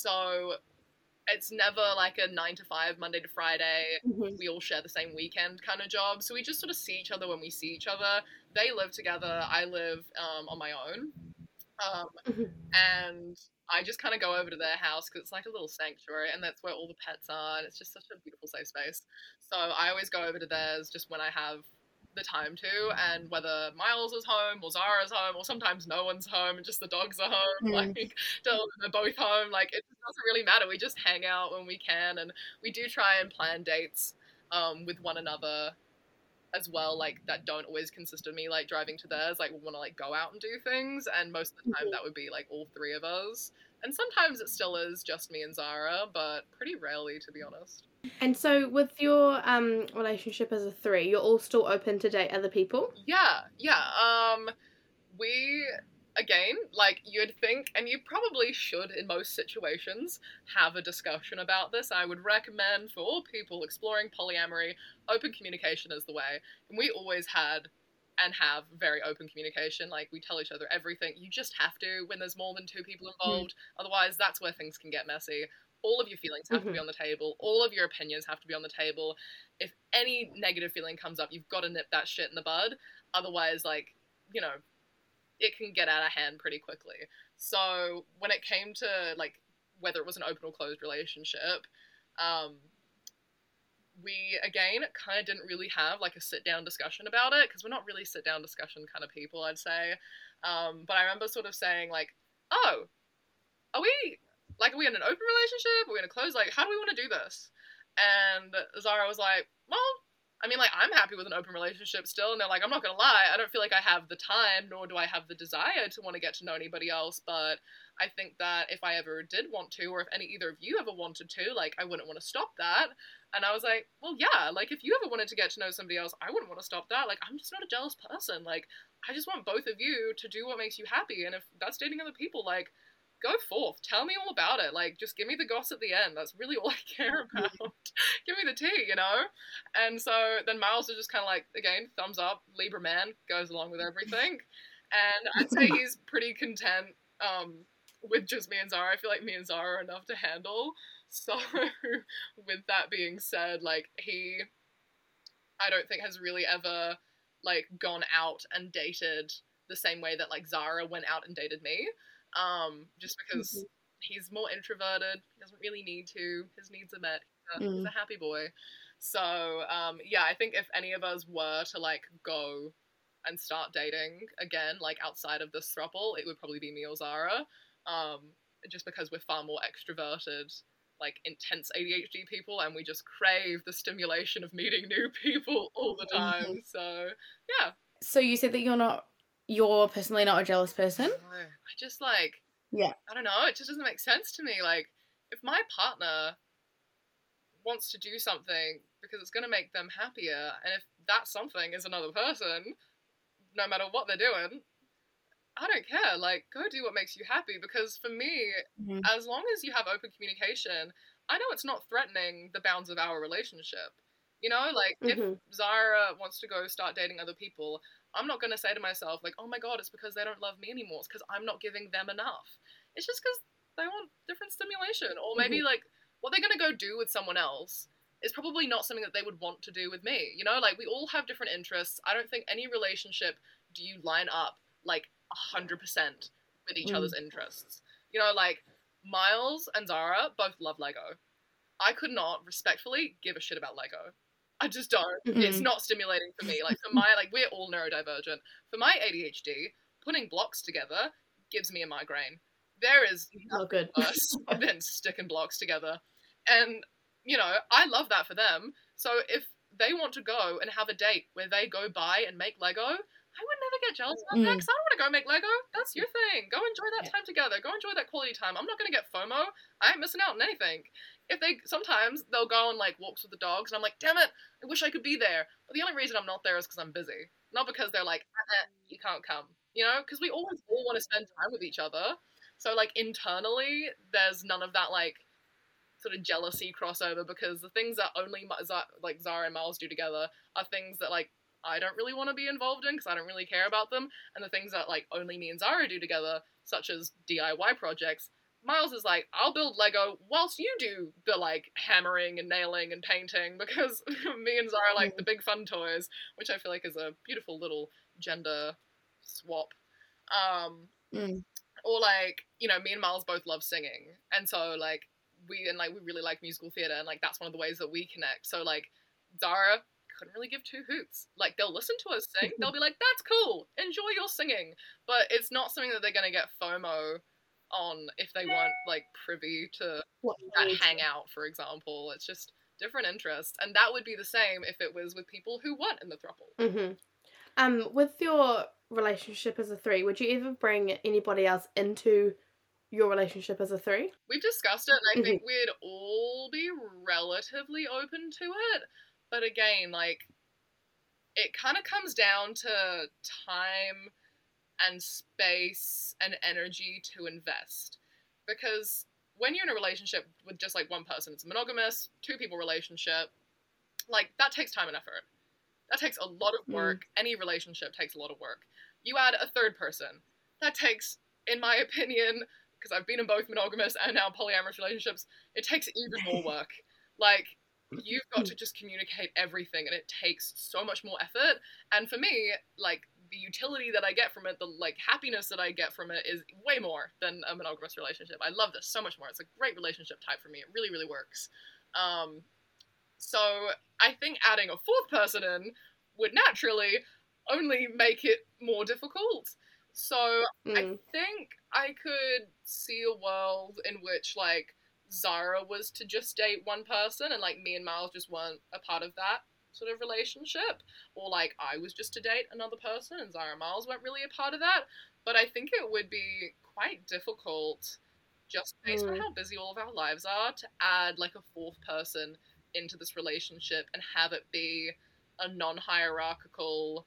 So it's never like a nine to five, Monday to Friday. Mm-hmm. We all share the same weekend kind of job. So we just sort of see each other when we see each other. They live together. I live um, on my own. Um, mm-hmm. And I just kind of go over to their house because it's like a little sanctuary, and that's where all the pets are. And it's just such a beautiful safe space. So I always go over to theirs just when I have the time to, and whether Miles is home or Zara's home, or sometimes no one's home and just the dogs are home, mm. like they're both home, like it doesn't really matter. We just hang out when we can, and we do try and plan dates um, with one another as well, like that don't always consist of me like driving to theirs. Like we want to like go out and do things, and most of the time mm-hmm. that would be like all three of us, and sometimes it still is just me and Zara, but pretty rarely, to be honest. And so with your um relationship as a three, you're all still open to date other people? Yeah, yeah. Um, we, again, like you'd think, and you probably should in most situations, have a discussion about this. I would recommend for all people exploring polyamory, open communication is the way. And we always had and have very open communication. Like we tell each other everything. You just have to when there's more than two people involved. Mm-hmm. Otherwise, that's where things can get messy. All of your feelings have mm-hmm. to be on the table. All of your opinions have to be on the table. If any negative feeling comes up, you've got to nip that shit in the bud. Otherwise, like, you know, it can get out of hand pretty quickly. So when it came to, like, whether it was an open or closed relationship, um, we, again, kind of didn't really have, like, a sit-down discussion about it, because we're not really sit-down discussion kind of people, I'd say. Um, but I remember sort of saying, like, oh, are we... like, are we in an open relationship? Are we in a closed? Like, how do we want to do this? And Zara was like, well, I mean, like, I'm happy with an open relationship still. And they're like, I'm not going to lie. I don't feel like I have the time, nor do I have the desire to want to get to know anybody else. But I think that if I ever did want to, or if any either of you ever wanted to, like, I wouldn't want to stop that. And I was like, well, yeah, like, if you ever wanted to get to know somebody else, I wouldn't want to stop that. Like, I'm just not a jealous person. Like, I just want both of you to do what makes you happy. And if that's dating other people, like, go forth. Tell me all about it. Like, just give me the goss at the end. That's really all I care about. Give me the tea, you know? And so then Miles is just kind of like, again, thumbs up, Libra man, goes along with everything. And I'd say he's pretty content um, with just me and Zara. I feel like me and Zara are enough to handle. So with that being said, like, he, I don't think has really ever, like, gone out and dated the same way that, like, Zara went out and dated me. Um, just because mm-hmm. he's more introverted, he doesn't really need to, his needs are met, he's a, mm. he's a happy boy. So, um, yeah, I think if any of us were to, like, go and start dating again, like, outside of this throuple, it would probably be me or Zara, um, just because we're far more extroverted, like, intense A D H D people, and we just crave the stimulation of meeting new people all the time, mm-hmm. so, yeah. So you said that you're not You're personally not a jealous person? I just, like, yeah. I don't know, it just doesn't make sense to me. Like, if my partner wants to do something because it's going to make them happier, and if that something is another person, no matter what they're doing, I don't care. Like, go do what makes you happy, because for me, mm-hmm. as long as you have open communication, I know it's not threatening the bounds of our relationship. You know, like Mhm. if Zara wants to go start dating other people, I'm not going to say to myself, like, oh my God, it's because they don't love me anymore. It's because I'm not giving them enough. It's just because they want different stimulation. Or maybe, Mhm. like, what they're going to go do with someone else is probably not something that they would want to do with me. You know, like, we all have different interests. I don't think any relationship do you line up, like, one hundred percent with each Mm. other's interests. You know, like, Miles and Zara both love Lego. I could not respectfully give a shit about Lego. I just don't. Mhm. It's not stimulating for me. Like for my, like we're all neurodivergent. For my A D H D, putting blocks together gives me a migraine. There is Oh, good. worse than sticking blocks together. And, you know, I love that for them. So if they want to go and have a date where they go buy and make Lego, I would never get jealous about that Mm. because I don't want to go make Lego. That's your thing. Go enjoy that Yeah. time together. Go enjoy that quality time. I'm not going to get FOMO. I ain't missing out on anything. If they, sometimes they'll go on like walks with the dogs and I'm like, damn it, I wish I could be there. But the only reason I'm not there is because I'm busy. Not because they're like, uh-uh, you can't come. You know, because we always all want to spend time with each other. So like internally, there's none of that like sort of jealousy crossover because the things that only like Zara and Miles do together are things that like I don't really want to be involved in because I don't really care about them, and the things that like only me and Zara do together, such as D I Y projects, Miles is like, I'll build Lego whilst you do the like hammering and nailing and painting because me and Zara like the big fun toys, which I feel like is a beautiful little gender swap. Um, Mm. or like, you know, me and Miles both love singing, and so like we and like we really like musical theatre, and like that's one of the ways that we connect. So like Zara couldn't really give two hoots. Like they'll listen to us sing, they'll be like, that's cool, enjoy your singing, but it's not something that they're gonna get FOMO on if they weren't like privy to What that age? hangout, for example. It's just different interests, and that would be the same if it was with people who weren't in the throuple. Mhm. Um, with your relationship as a three, would you ever bring anybody else into your relationship as a three? We've discussed it, and I think we'd all be relatively open to it. But again, like, it kind of comes down to time and space and energy to invest. Because when you're in a relationship with just like one person, it's a monogamous, two people relationship, like, that takes time and effort. That takes a lot of work. Mm. Any relationship takes a lot of work. You add a third person. That takes, in my opinion, because I've been in both monogamous and now polyamorous relationships, it takes even more work. Like, you've got to just communicate everything, and it takes so much more effort. And for me, like, the utility that I get from it, the, like, happiness that I get from it is way more than a monogamous relationship. I love this so much more. It's a great relationship type for me. It really, really works. Um, so I think adding a fourth person in would naturally only make it more difficult. So mm. I think I could see a world in which, like, Zara was to just date one person and, like, me and Miles just weren't a part of that sort of relationship. Or, like, I was just to date another person and Zara and Miles weren't really a part of that. But I think it would be quite difficult, just based mm. on how busy all of our lives are, to add, like, a fourth person into this relationship and have it be a non-hierarchical,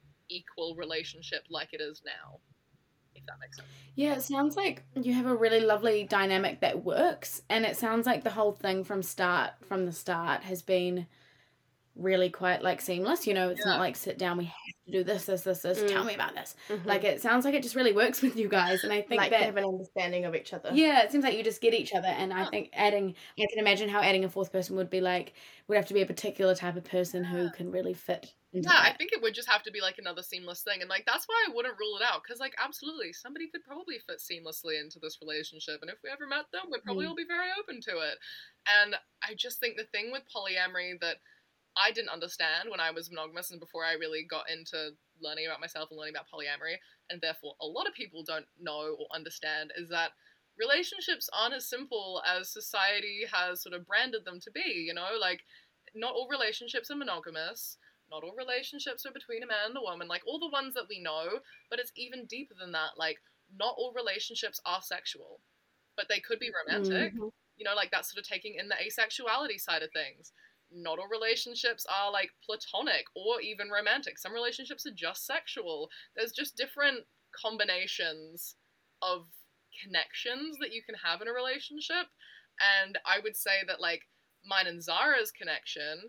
equal relationship like it is now, if that makes sense. Yeah, it sounds like you have a really lovely dynamic that works, and it sounds like the whole thing from start from the start has been really quite like seamless. You know, it's yeah. not like sit down, we have to do this, this, this, this. Mm. Tell me about this. Mm-hmm. Like, it sounds like it just really works with you guys, and I think like that they have an understanding of each other. Yeah, it seems like you just get each other, and I think adding, I can imagine how adding a fourth person would be like, would have to be a particular type of person who can really fit into yeah, that. I think it would just have to be like another seamless thing, and like that's why I wouldn't rule it out, because like absolutely somebody could probably fit seamlessly into this relationship, and if we ever met them, we'd probably mm. all be very open to it. And I just think the thing with polyamory that I didn't understand when I was monogamous and before I really got into learning about myself and learning about polyamory, and therefore a lot of people don't know or understand, is that relationships aren't as simple as society has sort of branded them to be, you know? Like, not all relationships are monogamous, not all relationships are between a man and a woman, like all the ones that we know, but it's even deeper than that. Like, not all relationships are sexual, but they could be romantic, mm-hmm. you know, like that's sort of taking in the asexuality side of things. Not all relationships are, like, platonic or even romantic. Some relationships are just sexual. There's just different combinations of connections that you can have in a relationship. And I would say that, like, mine and Zara's connection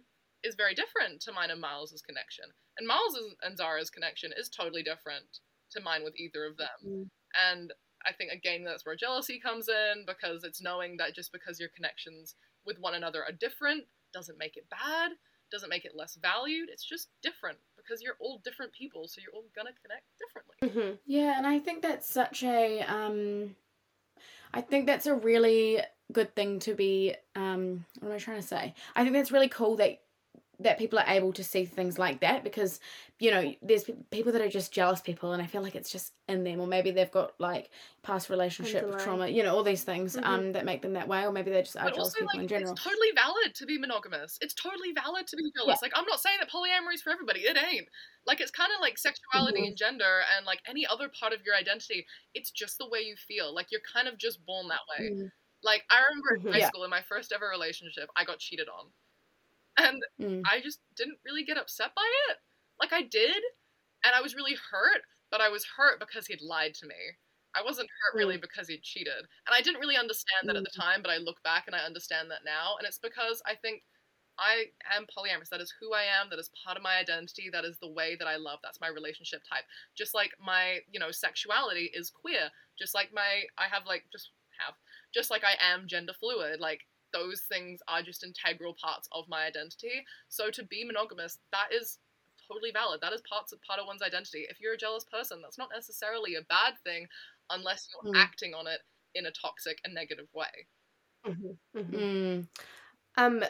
is very different to mine and Miles's connection. And Miles' and Zara's connection is totally different to mine with either of them. Mm. And I think, again, that's where jealousy comes in, because it's knowing that just because your connections with one another are different doesn't make it bad, doesn't make it less valued. It's just different because you're all different people, so you're all gonna connect differently. Mm-hmm. Yeah, and I think that's such a, um, I think that's a really good thing to be, um, what am I trying to say? I think that's really cool that that people are able to see things like that, because, you know, there's pe- people that are just jealous people, and I feel like it's just in them, or maybe they've got like past relationship Underlying. trauma, you know, all these things Mhm. um that make them that way, or maybe they just are But jealous also, people like, in general. it's totally valid to be monogamous. It's totally valid to be jealous. Like, I'm not saying that polyamory is for everybody. It ain't. Like, it's kind of like sexuality Mhm. and gender and, like, any other part of your identity. It's just the way you feel. Like, you're kind of just born that way. Mm. Like, I remember in Mhm. high Yeah. school, in my first ever relationship, I got cheated on. And Mm. I just didn't really get upset by it. Like, I did, and I was really hurt, but I was hurt because he'd lied to me. I wasn't hurt really because he'd cheated. And I didn't really understand that at the time, but I look back and I understand that now. And it's because I think I am polyamorous. That is who I am. That is part of my identity. That is the way that I love. That's my relationship type. Just like my, you know, sexuality is queer. Just like my, I have like, just have, just like I am gender fluid. Like, those things are just integral parts of my identity. So to be monogamous, that is totally valid. That is parts of, part of one's identity. If you're a jealous person, that's not necessarily a bad thing unless you're Mm. acting on it in a toxic and negative way. Mm-hmm. Mm-hmm. Mm. Um,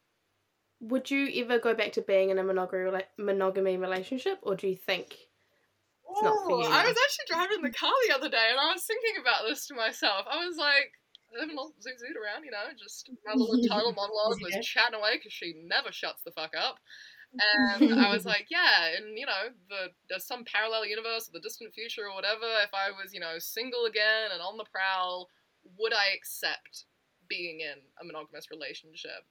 would you ever go back to being in a monogamy monogamy relationship, or do you think it's not for you I now? was actually driving in the car the other day and I was thinking about this to myself. I was like, living all zoot zoot around, you know, just my little internal monologue was Yeah. chatting away because she never shuts the fuck up. And I was like, yeah, and you know, the there's some parallel universe or the distant future or whatever. If I was, you know, single again and on the prowl, would I accept being in a monogamous relationship?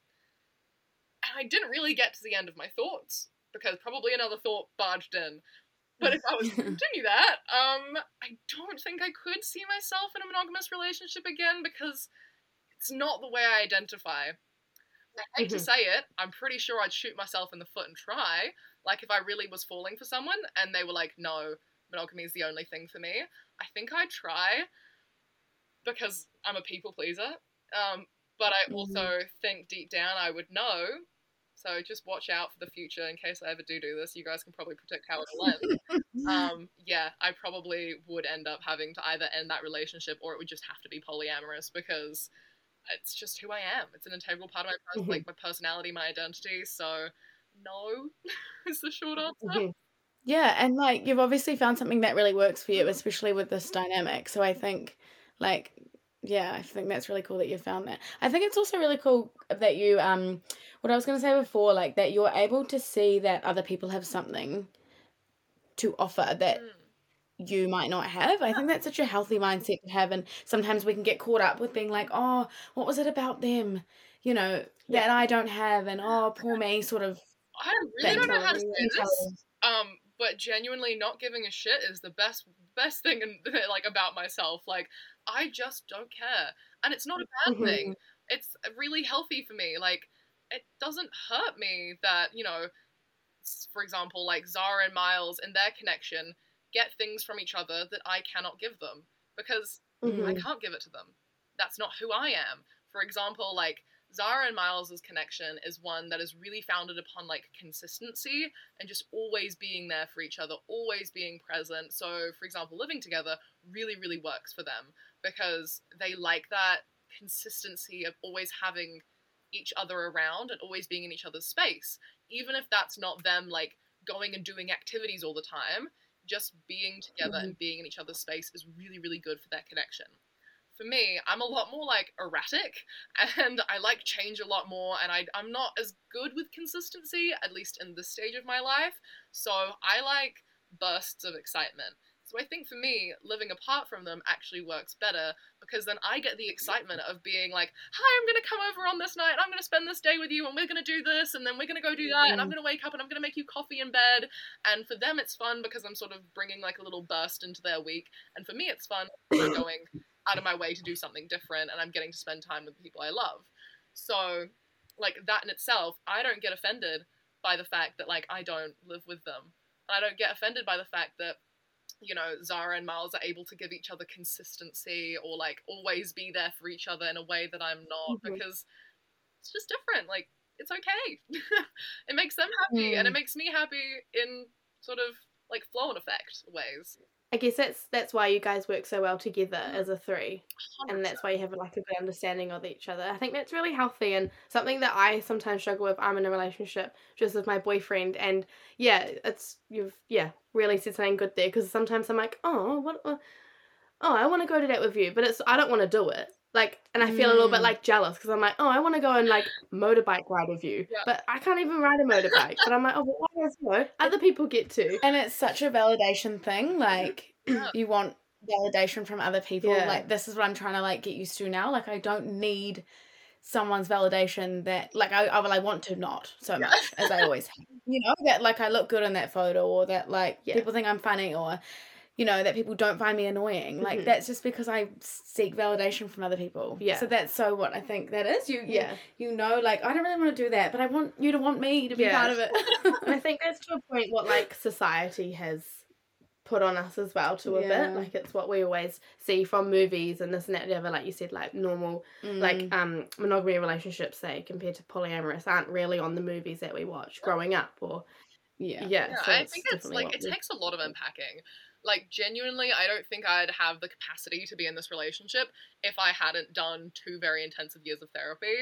And I didn't really get to the end of my thoughts because probably another thought barged in. But if I was to continue that, um, I don't think I could see myself in a monogamous relationship again because it's not the way I identify. I hate to Mhm. say it, I'm pretty sure I'd shoot myself in the foot and try. Like, if I really was falling for someone and they were like, no, monogamy is the only thing for me, I think I'd try because I'm a people pleaser. Um, but I also think deep down I would know. So just watch out for the future in case I ever do do this. You guys can probably predict how it'll end. um, yeah, I probably would end up having to either end that relationship or it would just have to be polyamorous because it's just who I am. It's an integral part of my pers- Mhm. like my personality, my identity. So no is the short answer. Mhm. Yeah, and like you've obviously found something that really works for you, especially with this dynamic. So I think, like, yeah, I think that's really cool that you found that. I think it's also really cool that you, um, what I was going to say before, like that you're able to see that other people have something to offer that Mm. you might not have. I think that's such a healthy mindset to have, and sometimes we can get caught up with being like, oh, what was it about them, you know, that I don't have, and oh, poor me, sort of I really don't know how to say Mentality. this. Um, but genuinely not giving a shit is the best best thing in, like about myself. Like, I just don't care. And it's not a bad Mhm. thing. It's really healthy for me. Like, it doesn't hurt me that, you know, s- for example, like Zara and Miles in their connection get things from each other that I cannot give them because I Mhm. can't give it to them. That's not who I am. For example, like Zara and Miles's connection is one that is really founded upon like consistency and just always being there for each other, always being present. So, for example, living together really, really works for them because they like that consistency of always having each other around and always being in each other's space. Even if that's not them like going and doing activities all the time, just being together Mhm. and being in each other's space is really, really good for their connection. For me, I'm a lot more like erratic and I like change a lot more and I, I'm not as good with consistency, at least in this stage of my life. So I like bursts of excitement. So I think for me, living apart from them actually works better because then I get the excitement of being like, hi, I'm going to come over on this night, I'm going to spend this day with you and we're going to do this and then we're going to go do that and I'm going to wake up and I'm going to make you coffee in bed. And for them, it's fun because I'm sort of bringing like a little burst into their week. And for me, it's fun going out of my way to do something different and I'm getting to spend time with the people I love. So like that in itself, I don't get offended by the fact that like I don't live with them. And I don't get offended by the fact that, you know, Zara and Miles are able to give each other consistency or like always be there for each other in a way that I'm not, Mhm. because it's just different. Like, it's okay. It makes them happy, Mm. and it makes me happy in sort of like flow and effect ways. I guess that's that's why you guys work so well together Mm. as a three, one hundred and that's why you have like a good understanding of each other. I think that's really healthy and something that I sometimes struggle with. I'm in a relationship just with my boyfriend, and yeah, it's you've yeah really said something good there, because sometimes I'm like, oh what, uh, oh I want to go to that with you, but it's I don't want to do it. Like, and I feel a little bit Mm. like jealous because I'm like, oh, I want to go and like motorbike ride with you, Yeah. but I can't even ride a motorbike. But I'm like, oh, well, why does no other people get to? And it's such a validation thing. Like, Yeah. you want validation from other people. Yeah. Like, this is what I'm trying to, like, get used to now. Like, I don't need someone's validation that, like, I, I, well, I want to not so Yeah. much, as I always have. You know, that, like, I look good in that photo, or that, like, Yeah. people think I'm funny, or, you know, that people don't find me annoying. Like, Mhm. that's just because I seek validation from other people. Yeah. So that's so what I think that is. You, you, Yeah. you know, like, I don't really want to do that, but I want you to want me to be Yeah. part of it. And I think that's to a point what like society has put on us as well to a Yeah. bit. Like it's what we always see from movies and this and that and the other, like you said, like normal Mm. like um monogamy relationships, say, compared to polyamorous, aren't really on the movies that we watch growing up, or yeah. yeah. Yeah, so I think it's definitely like what it we- takes a lot of unpacking. Like, genuinely, I don't think I'd have the capacity to be in this relationship if I hadn't done two very intensive years of therapy.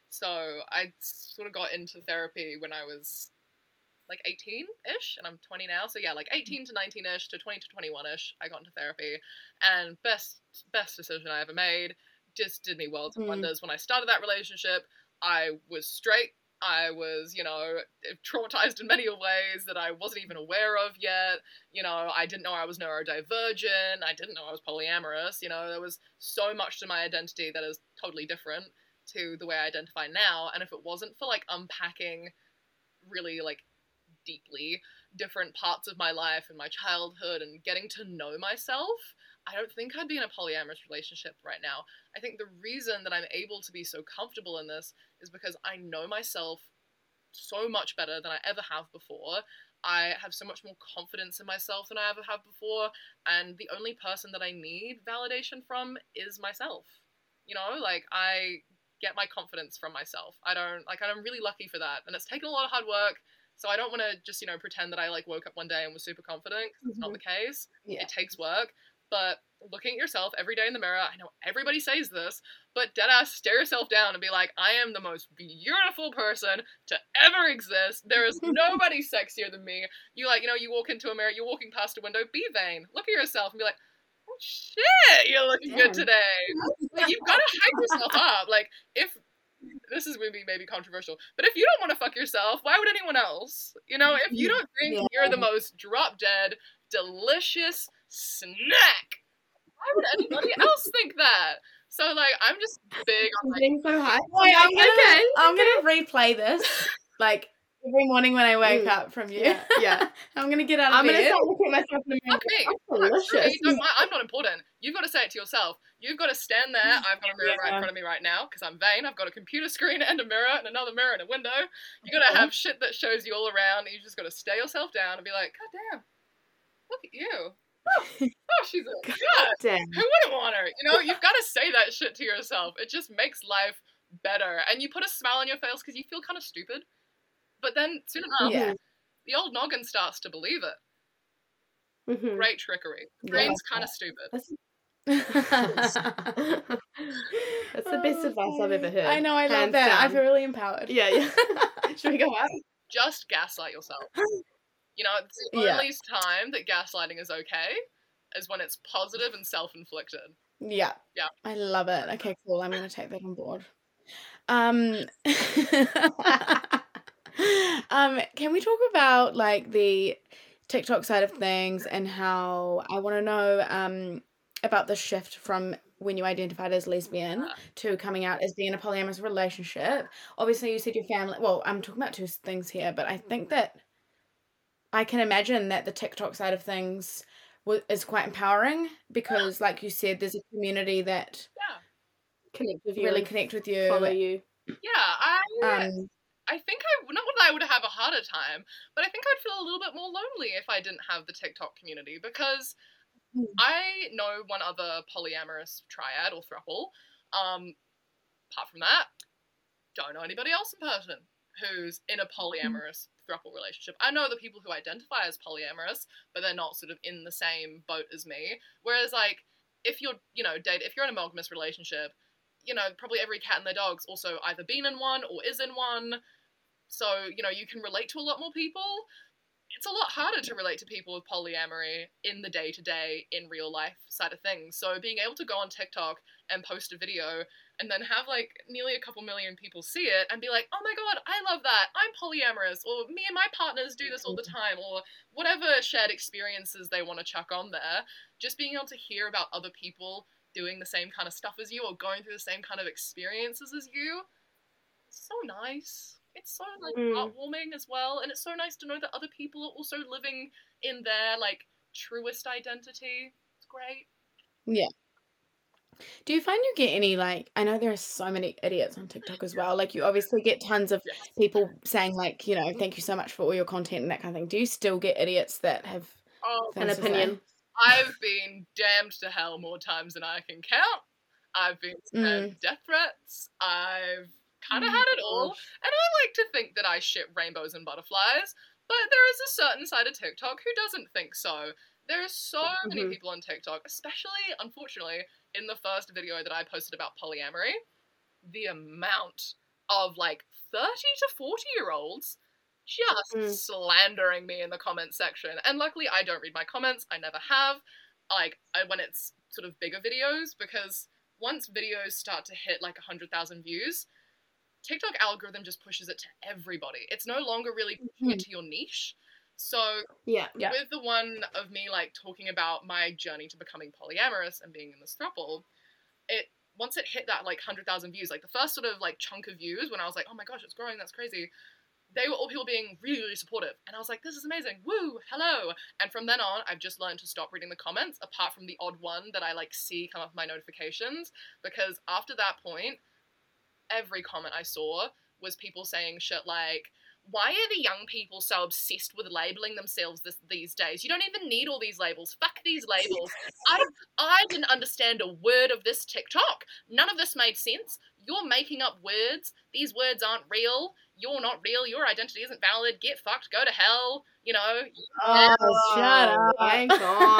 So I sort of got into therapy when I was like eighteen-ish, and I'm twenty now. So yeah, like eighteen to nineteen-ish to twenty to twenty-one-ish, I got into therapy, and best best decision I ever made. Just did me worlds of Mm. wonders. When I started that relationship, I was straight. I was, you know, traumatized in many ways that I wasn't even aware of yet. You know, I didn't know I was neurodivergent. I didn't know I was polyamorous. You know, there was so much to my identity that is totally different to the way I identify now. And if it wasn't for, like, unpacking really, like, deeply different parts of my life and my childhood and getting to know myself, I don't think I'd be in a polyamorous relationship right now. I think the reason that I'm able to be so comfortable in this is because I know myself so much better than I ever have before. I have so much more confidence in myself than I ever have before, and the only person that I need validation from is myself. You know, like, I get my confidence from myself. I don't, like, I'm really lucky for that, and it's taken a lot of hard work, so I don't want to just, you know, pretend that I, like, woke up one day and was super confident, because it's not the case. Yeah. It takes work. But looking at yourself every day in the mirror, I know everybody says this, but deadass, stare yourself down and be like, I am the most beautiful person to ever exist. There is nobody sexier than me. You, like, you know, you walk into a mirror, you're walking past a window, be vain. Look at yourself and be like, oh shit, you're looking good Damn. today. Like, you've got to hype yourself up. Like, if, this is maybe maybe controversial, but if you don't want to fuck yourself, why would anyone else? You know, if you don't think Yeah. you're the most drop dead, delicious snack, why would anybody else think that? So, like, I'm just big on, like, Getting so high. Wait, I'm gonna, Okay, I'm gonna replay this, like, every morning when I wake Mm. up from you. Yeah, yeah. I'm gonna get out of I'm gonna bed. start looking at myself in the mirror. fuck me. I'm Fuck, delicious. you don't- I'm not important. You've got to say it to yourself. You've got to stand there. I've got a mirror right in Yeah. front of me right now because I'm vain. I've got a computer screen and a mirror and another mirror and a window. You got to have shit that shows you all around. And you just got to stare yourself down and be like, God damn, look at you. Oh, oh she's a god. Damn. Who wouldn't want her? You know, you've got to say that shit to yourself. It just makes life better. And you put a smile on your face because you feel kind of stupid. But then soon enough, Yeah. the old noggin starts to believe it. Mhm. Great trickery. Yeah. Brain's kind of stupid. That's That's the best advice I've ever heard. I know, I love Hands that. I down. feel really empowered. Yeah, yeah. Should we go up? Just gaslight yourself. You know, it's the Yeah. only time that gaslighting is okay is when it's positive and self-inflicted. Yeah. Yeah. I love it. Okay, cool. I'm gonna take that on board. Um Um, can we talk about like the TikTok side of things and how I want to know um about the shift from when you identified as lesbian Yeah. to coming out as being in a polyamorous relationship? Obviously, you said your family. Well, I'm talking about two things here, but I think that I can imagine that the TikTok side of things wa- is quite empowering because, like you said, there's a community that Yeah. Connect with you. really and connect with you. follow you. Yeah, I Um, I think I not that I would have a harder time, but I think I'd feel a little bit more lonely if I didn't have the TikTok community, because Mm. I know one other polyamorous triad or throuple. Um, apart from that, don't know anybody else in person who's in a polyamorous throuple relationship. I know the people who identify as polyamorous, but they're not sort of in the same boat as me. Whereas, like, if you're, you know, date, if you're in a monogamous relationship, you know, probably every cat and their dog's also either been in one or is in one. So, you know, you can relate to a lot more people. It's a lot harder to relate to people with polyamory in the day-to-day, in real life side of things. So being able to go on TikTok and post a video and then have like nearly a couple million people see it and be like, oh my god, I love that, I'm polyamorous, or me and my partners do this all the time, or whatever shared experiences they want to chuck on there, just being able to hear about other people doing the same kind of stuff as you or going through the same kind of experiences as you, it's so nice. It's so like Mm. heartwarming as well, and it's so nice to know that other people are also living in their like truest identity. It's great. Yeah. Do you find you get any, like, I know there are so many idiots on TikTok as well. Like, you obviously get tons of Yes. people saying, like, you know, thank you so much for all your content and that kind of thing. Do you still get idiots that have Oh, An things to say? opinion. I've been damned to hell more times than I can count. I've been sent death threats. I've kind of Oh, had it all. gosh. And I like to think that I ship rainbows and butterflies, but there is a certain side of TikTok who doesn't think so. There are so many Mhm. people on TikTok, especially, unfortunately, in the first video that I posted about polyamory, the amount of like thirty to forty year olds just Mm. slandering me in the comment section. And luckily I don't read my comments, I never have, like I, when it's sort of bigger videos, because once videos start to hit like one hundred thousand views, TikTok algorithm just pushes it to everybody. It's no longer really pushing it to your niche. So Yeah. Yeah. with the one of me like talking about my journey to becoming polyamorous and being in this throuple, it once it hit that like one hundred thousand views, like the first sort of like chunk of views when I was like, oh my gosh, it's growing, that's crazy, they were all people being really, really supportive. And I was like, this is amazing, woo, hello. And from then on, I've just learned to stop reading the comments, apart from the odd one that I like see come up my notifications, because after that point, every comment I saw was people saying shit like, why are the young people so obsessed with labeling themselves this, these days? You don't even need all these labels. Fuck these labels. I, I didn't understand a word of this TikTok. None of this made sense. You're making up words. These words aren't real. You're not real. Your identity isn't valid. Get fucked. Go to hell. You know. Oh, shut up. Hang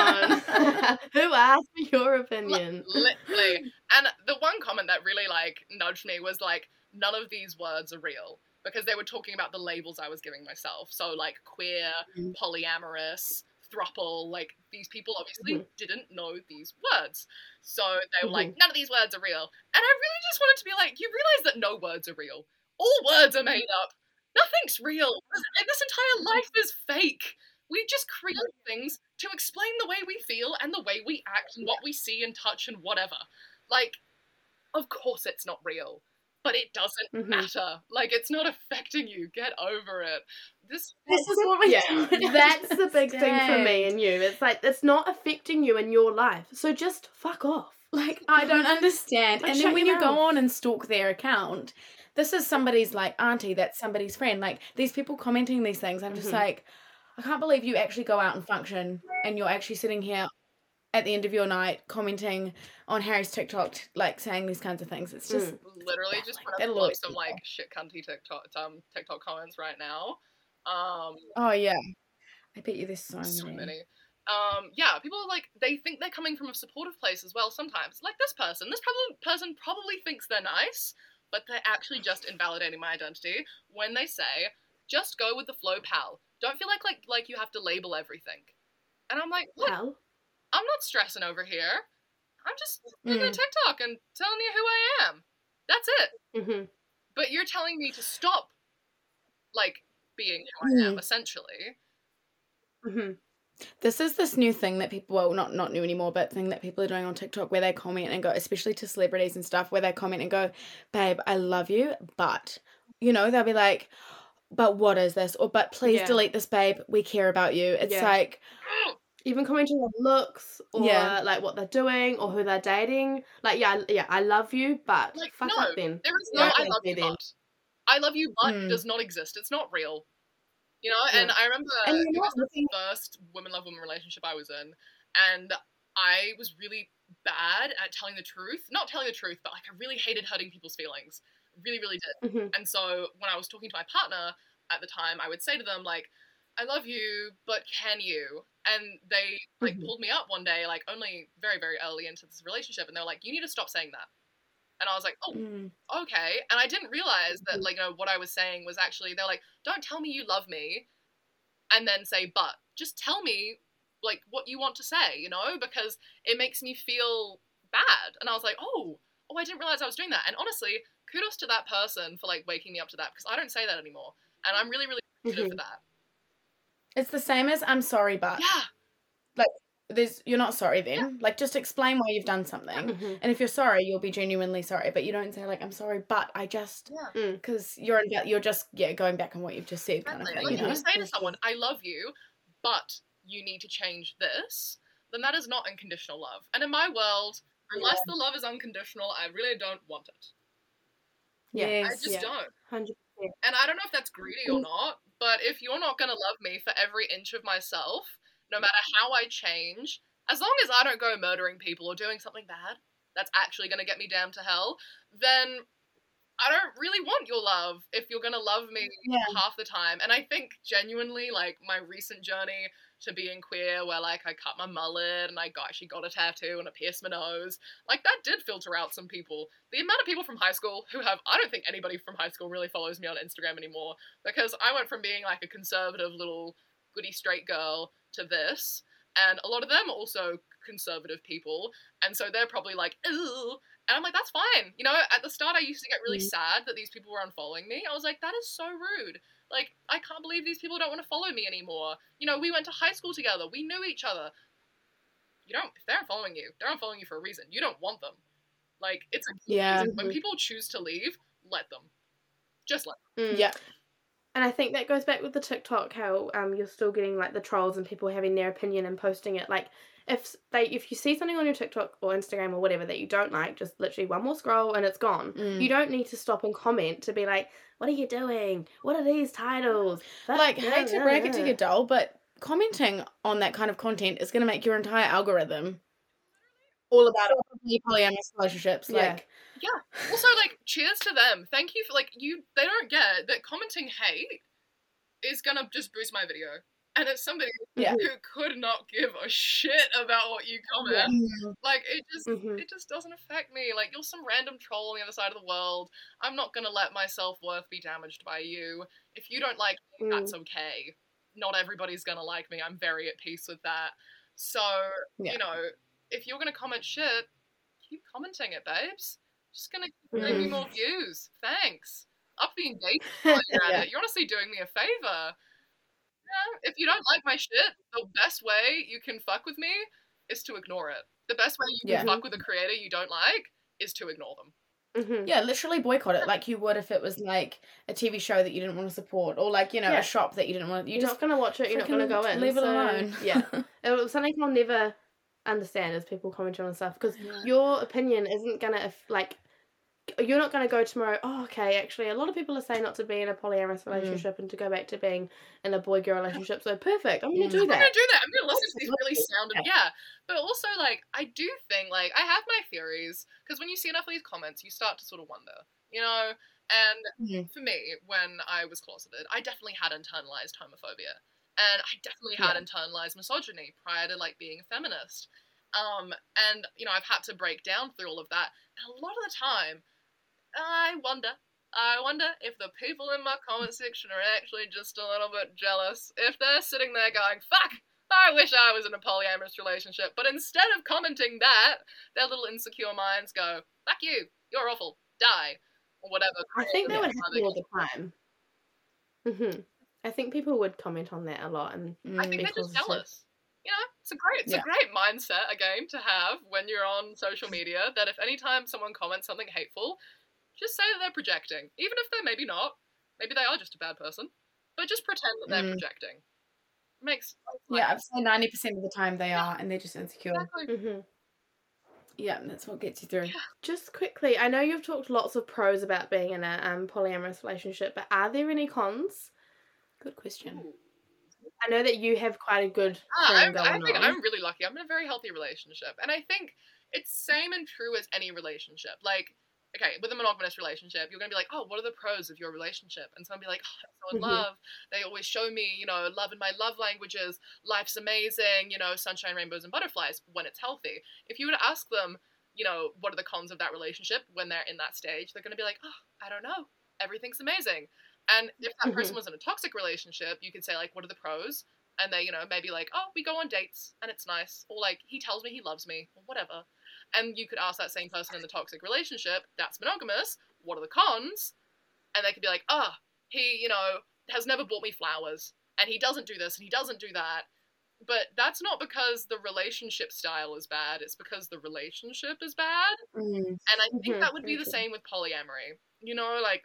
on. Who asked for your opinion? Literally. And the one comment that really like nudged me was like, none of these words are real. Because they were talking about the labels I was giving myself. So, like, queer, Mhm. polyamorous, throuple, like, these people obviously Mhm. didn't know these words. So they were like, Mhm. none of these words are real. And I really just wanted to be like, you realize that no words are real. All words are made up. Nothing's real. And this entire life is fake. We just create things to explain the way we feel and the way we act and what we see and touch and whatever. Like, of course it's not real. But it doesn't Mhm. matter. Like, it's not affecting you. Get over it. This This is what we Yeah, don't that's the big thing for me understand. and you. It's like, it's not affecting you in your life. So just fuck off. Like, I don't understand. Like, And shut then when your you go mouth. on and stalk their account, this is somebody's like auntie, that's somebody's friend. Like, these people commenting these things, I'm just Mhm. like, I can't believe you actually go out and function and you're actually sitting here at the end of your night commenting on Harry's TikTok, like saying these kinds of things. It's just Mm. literally just want to That'll pull up always some be like shit cunty TikTok um TikTok comments right now. Um, oh yeah. I bet you there's so, so many. many. Um, yeah, people like they think they're coming from a supportive place as well. Sometimes, like this person, this probably person probably thinks they're nice, but they're actually just invalidating my identity when they say, "Just go with the flow, pal. Don't feel like like like you have to label everything." And I'm like, look, Hell. I'm not stressing over here. I'm just looking at Mm. TikTok and telling you who I am. That's it. Mm-hmm. But you're telling me to stop, like, being who I am, Mm. essentially. Mm-hmm. This is this new thing that people, well, not not new anymore, but thing that people are doing on TikTok where they comment and go, especially to celebrities and stuff, where they comment and go, babe, I love you, but, you know, they'll be like, but what is this? Or, but please Yeah. delete this, babe. We care about you. It's Yeah. like, even commenting on looks or Yeah. like what they're doing or who they're dating. Like, yeah, yeah, I love you, but Like, fuck no, up then. there is Yeah, no I thank love you you then. but. I love you but Mm. does not exist. It's not real. You know, No. and I remember And you're it not was the looking- first woman love woman relationship I was in, and I was really bad at telling the truth. Not telling the truth, but like I really hated hurting people's feelings. Really, really did. Mhm. And so when I was talking to my partner at the time, I would say to them like, I love you, but can you? And they like Mhm. pulled me up one day, like only very, very early into this relationship, and they were like, you need to stop saying that. And I was like, oh, Mm. okay. And I didn't realize that, Mhm. like, you know, what I was saying was actually, they're like, don't tell me you love me and then say, but. Just tell me, like, what you want to say, you know? Because it makes me feel bad. And I was like, oh, oh, I didn't realize I was doing that. And honestly, kudos to that person for, like, waking me up to that, because I don't say that anymore. And I'm really, really appreciative Mhm. for that. It's the same as I'm sorry, but. Yeah. Like, there's you're not sorry then. Yeah. Like, just explain why you've done something. Mhm. And if you're sorry, you'll be genuinely sorry. But you don't say, like, I'm sorry, but I just. Yeah. Because you're, you're just, yeah, going back on what you've just said Exactly. kind of thing. Like, you know? if you say to someone, I love you, but you need to change this, then that is not unconditional love. And in my world, unless yeah. the love is unconditional, I really don't want it. Yeah. Yes. I just yeah. don't. one hundred percent. And I don't know if that's greedy or not, but if you're not going to love me for every inch of myself, no matter how I change, as long as I don't go murdering people or doing something bad that's actually going to get me damned to hell, then I don't really want your love if you're going to love me yeah. half the time. And I think genuinely, like, my recent journey to being queer, where, like, I cut my mullet and I got, actually got a tattoo and I pierced my nose, like, that did filter out some people. The amount of people from high school who have, I don't think anybody from high school really follows me on Instagram anymore, because I went from being, like, a conservative little goody straight girl to this, and a lot of them are also conservative people, and so they're probably like, ooh. And I'm like, that's fine. You know, at the start I used to get really mm. sad that these people were unfollowing me. I was like, that is so rude. Like, I can't believe these people don't want to follow me anymore. You know, we went to high school together. We knew each other. You don't, if they're unfollowing you, they're unfollowing you for a reason. You don't want them. Like, it's a yeah. reason. When people choose to leave, let them. Just let them. Mm. Yeah. And I think that goes back with the TikTok, how um you're still getting, like, the trolls and people having their opinion and posting it. Like, if they if you see something on your TikTok or Instagram or whatever that you don't like, just literally one more scroll and it's gone. Mm. You don't need to stop and comment to be like, what are you doing? What are these titles? Like, hate to break it to you, doll, but commenting on that kind of content is going to make your entire algorithm all about polyamorous relationships. Yeah. Like, yeah. Also, like, cheers to them. Thank you for, like, you. They don't get that commenting hate is gonna just boost my video. And it's somebody yeah. who could not give a shit about what you comment. Yeah. Like, it just mm-hmm. it just doesn't affect me. Like, you're some random troll on the other side of the world. I'm not gonna let my self-worth be damaged by you. If you don't like me, mm. that's okay. Not everybody's gonna like me. I'm very at peace with that. So, yeah. you know, if you're gonna comment shit, keep commenting it, babes. Just gonna keep giving mm. me more views. Thanks. Up the engagement while you're at yeah. it. You're honestly doing me a favor. Yeah, if you don't like my shit, the best way you can fuck with me is to ignore it. The best way you can yeah. fuck with a creator you don't like is to ignore them. Mm-hmm. Yeah, literally boycott it like you would if it was like a T V show that you didn't want to support, or like, you know, yeah. a shop that you didn't want. You you're just not gonna watch it. You're not gonna go in. Leave it so, alone. Yeah, it was something I'll never understand is people commenting on stuff, because yeah. your opinion isn't gonna if, like. You're not going to go tomorrow, oh, okay, actually, a lot of people are saying not to be in a polyamorous relationship mm. and to go back to being in a boy-girl relationship, so perfect, I'm going to mm. do that. I'm going to do that. I'm going to listen to these really sounded, yeah. But also, like, I do think, like, I have my theories, because when you see enough of these comments, you start to sort of wonder, you know? And mm. for me, when I was closeted, I definitely had internalized homophobia. And I definitely had yeah. internalized misogyny prior to, like, being a feminist. Um, and, you know, I've had to break down through all of that. And a lot of the time, I wonder, I wonder if the people in my comment section are actually just a little bit jealous. If they're sitting there going, fuck, I wish I was in a polyamorous relationship. But instead of commenting that, their little insecure minds go, fuck you, you're awful, die. Or whatever. I think that would happen all the time. Mm-hmm. I think people would comment on that a lot. And I think they're just jealous. You know, it's a great, it's yeah. a great mindset, again, to have when you're on social media, that if anytime someone comments something hateful, just say that they're projecting. Even if they're maybe not. Maybe they are just a bad person. But just pretend that they're mm. projecting. makes Yeah, I'd say ninety percent of the time they are, and they're just insecure. exactly. Mm-hmm. Yeah, that's what gets you through. Just quickly, I know you've talked lots of pros about being in a um, polyamorous relationship, but are there any cons? Good question. Ooh. I know that you have quite a good Ah, thing I'm, going I think on. I'm really lucky. I'm in a very healthy relationship, and I think it's same and true as any relationship. Like, okay, with a monogamous relationship, you're gonna be like, oh, what are the pros of your relationship? And someone be like, oh, I'm so in Mhm. love. They always show me, you know, love in my love languages. Life's amazing. You know, sunshine, rainbows, and butterflies when it's healthy. If you were to ask them, you know, what are the cons of that relationship when they're in that stage, they're gonna be like, oh, I don't know. Everything's amazing. And if that person Mhm. was in a toxic relationship, you could say like, what are the pros? And they, you know, maybe like, oh, we go on dates and it's nice. Or like, he tells me he loves me or whatever. And you could ask that same person in the toxic relationship, that's monogamous, what are the cons? And they could be like, ah, oh, he, you know, has never bought me flowers. And he doesn't do this and he doesn't do that. But that's not because the relationship style is bad. It's because the relationship is bad. Mm. And I think Mhm, that would be very the true. same with polyamory. You know, like,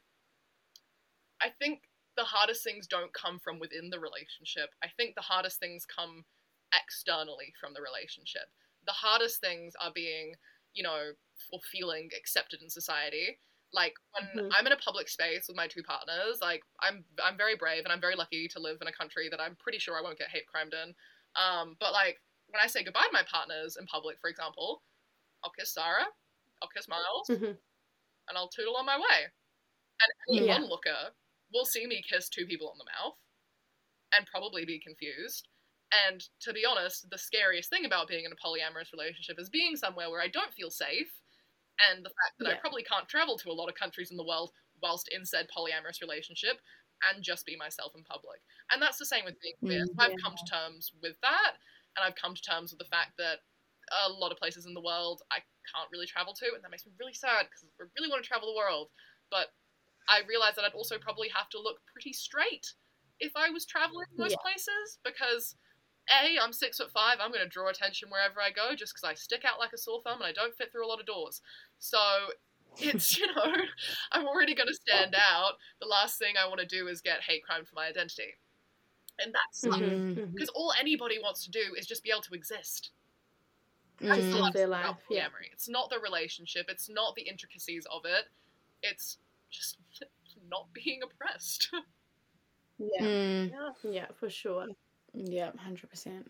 I think the hardest things don't come from within the relationship. I think the hardest things come externally from the relationship. The hardest things are being, you know, or feeling accepted in society. Like when Mhm. I'm in a public space with my two partners, like I'm I'm very brave and I'm very lucky to live in a country that I'm pretty sure I won't get hate crimed in. Um, but like when I say goodbye to my partners in public, for example, I'll kiss Sarah, I'll kiss Miles, Mhm. and I'll tootle on my way. And any Yeah. onlooker will see me kiss two people on the mouth and probably be confused. And to be honest, the scariest thing about being in a polyamorous relationship is being somewhere where I don't feel safe, and the fact that I Yeah. probably can't travel to a lot of countries in the world whilst in said polyamorous relationship and just be myself in public. And that's the same with being queer. Mm. So I've Yeah. come to terms with that, and I've come to terms with the fact that a lot of places in the world I can't really travel to, and that makes me really sad because I really want to travel the world. But I realized that I'd also probably have to look pretty straight if I was traveling most Yeah. places because A, I'm six foot five, I'm gonna draw attention wherever I go just because I stick out like a sore thumb and I don't fit through a lot of doors. So it's, you know, I'm already gonna stand out. The last thing I want to do is get hate crime for my identity. And that's Mhm. Mm. Mhm. because all anybody wants to do is just be able to exist. That's Mm. the Just live hardest their thing about life, yeah. polyamory. It's not the relationship, it's not the intricacies of it, it's just not being oppressed. Yeah. Mm. Yeah. Yeah, for sure. Yeah, one hundred percent.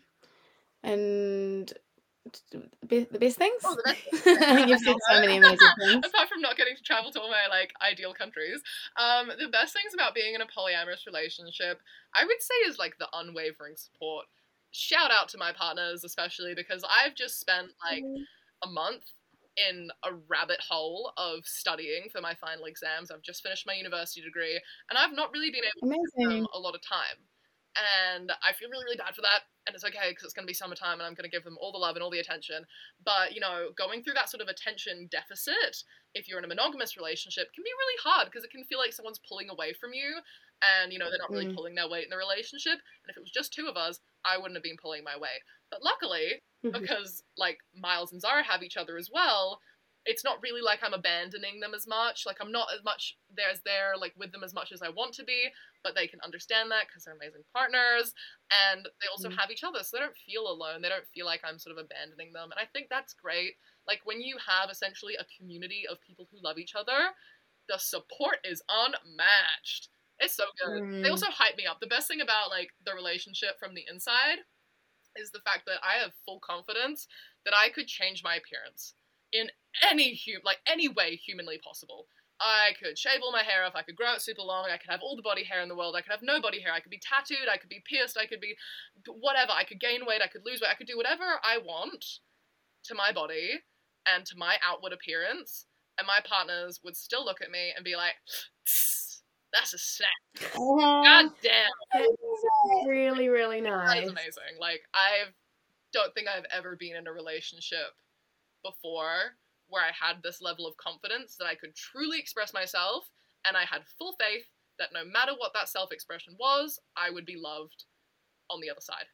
And be- the best things? Oh, the best You've said so many amazing things. Apart from not getting to travel to all my like ideal countries, um, the best things about being in a polyamorous relationship, I would say, is like the unwavering support. Shout out to my partners, especially because I've just spent like a month in a rabbit hole of studying for my final exams. I've just finished my university degree, and I've not really been able to give Amazing. them a lot of time. And I feel really, really bad for that. And it's okay because it's going to be summertime and I'm going to give them all the love and all the attention. But, you know, going through that sort of attention deficit, if you're in a monogamous relationship, can be really hard because it can feel like someone's pulling away from you and, you know, they're not really Mm. pulling their weight in the relationship. And if it was just two of us, I wouldn't have been pulling my weight. But luckily, Mhm. because, like, Miles and Zara have each other as well, it's not really like I'm abandoning them as much. Like, I'm not as much there as there, like, with them as much as I want to be, but they can understand that because they're amazing partners, and they also Mm. have each other, so they don't feel alone. They don't feel like I'm sort of abandoning them, and I think that's great. Like, when you have essentially a community of people who love each other, the support is unmatched. It's so good. They Mm. also hype me up. The best thing about, like, the relationship from the inside is the fact that I have full confidence that I could change my appearance in any hum- like any way humanly possible. I could shave all my hair off, I could grow it super long, I could have all the body hair in the world, I could have no body hair, I could be tattooed, I could be pierced, I could be whatever, I could gain weight, I could lose weight, I could do whatever I want to my body and to my outward appearance, and my partners would still look at me and be like, that's a snack. God damn. That's really, really That nice. is amazing. Like, I don't think I've ever been in a relationship before where I had this level of confidence that I could truly express myself, and I had full faith that no matter what that self-expression was, I would be loved on the other side.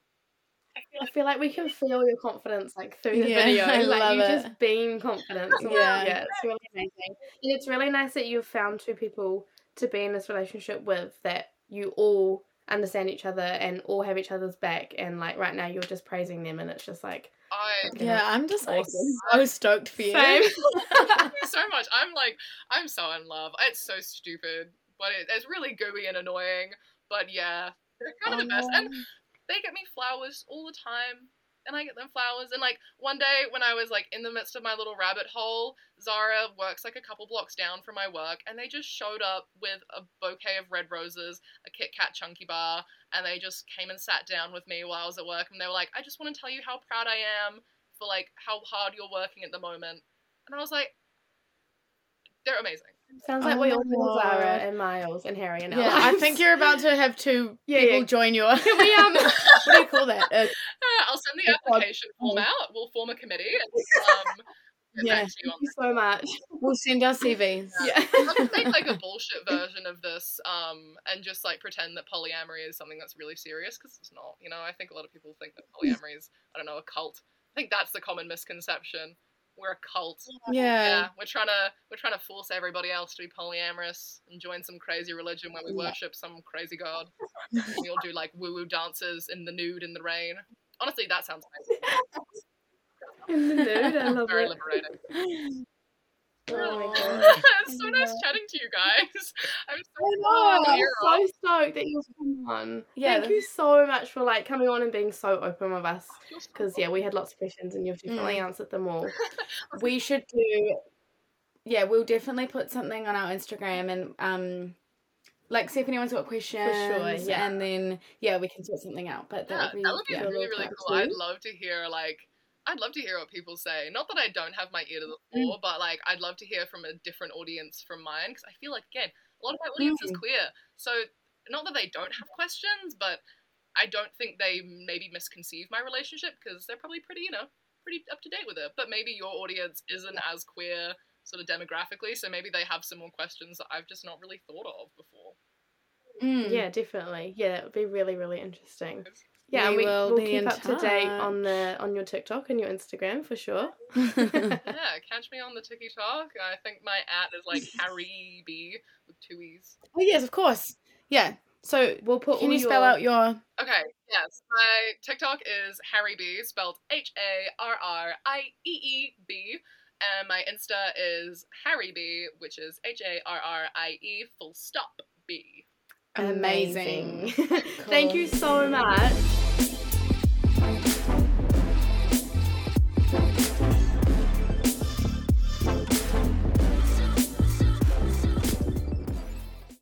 I feel like we can feel your confidence like through the Yeah, video. I like love you it. just beam confidence. Yeah. Yeah, it's really amazing. And it's really nice that you've found two people to be in this relationship with that you all understand each other and all have each other's back, and like right now you're just praising them, and it's just like I Yeah, I'm just like Awesome. so stoked for you. Same. Thank you so much. I'm like, I'm so in love. It's so stupid, but it, it's really gooey and annoying. But yeah, they're kind of the best. And they get me flowers all the time, and I get them flowers. And like one day when I was like in the midst of my little rabbit hole, Zara works like a couple blocks down from my work, and they just showed up with a bouquet of red roses, a Kit Kat chunky bar, and they just came and sat down with me while I was at work, and they were like, I just want to tell you how proud I am for like how hard you're working at the moment. And I was like, they're amazing. Sounds like Oh we my all know Zara God. and Miles and Harry and our Yeah, I lives. think you're about to have two Yeah, people yeah. join your. Can we um What do you call that? Uh, Uh, I'll send the A pod- application form out. We'll form a committee and um, get Yeah. back to you on thank you so much. we'll send our C Vs. Yeah. I'll just make like a bullshit version of this, um, and just like pretend that polyamory is something that's really serious, because it's not. You know, I think a lot of people think that polyamory is, I don't know, a cult. I think that's the common misconception. We're a cult. Yeah. Yeah, we're trying to we're trying to force everybody else to be polyamorous and join some crazy religion where we Yeah. worship some crazy god. We all do like woo woo dances in the nude in the rain. Honestly, that sounds amazing. In the nude, I love Very it. liberating. Oh my god. It's so nice chatting to you guys. I'm so I glad know. that you're so on. stoked that you've come on. Yeah, Thank you so much for like coming on and being so open with us. You're so Because yeah, we had lots of questions and you've definitely Mm. answered them all. We should do. Yeah, we'll definitely put something on our Instagram and um, like see if anyone's got questions. yeah. And then yeah, we can sort something out. But that Yeah, would be that would be yeah. really, little really part cool. I'd two. love to hear like I'd love to hear what people say. Not that I don't have my ear to the Mm. floor, but like I'd love to hear from a different audience from mine, because I feel like again a lot of my audience is Mm. queer. So not that they don't have questions, but I don't think they maybe misconceive my relationship, because they're probably pretty, you know, pretty up to date with it. But maybe your audience isn't as queer sort of demographically, so maybe they have some more questions that I've just not really thought of before. Mm. Yeah, definitely. Yeah, it would be really, really interesting. Yeah, We and we will will be keep in up to date touch. on the on your TikTok and your Instagram for sure. Yeah, catch me on the TikTok. I think my at is like Harry B with two E's. Oh yes, of course. Yeah. So We'll put can all you spell your- out your? Okay, yes. My TikTok is Harry B, spelled H A R R I E E B. And my Insta is Harry B, which is H A R R I E full stop B. Amazing. Thank you so much.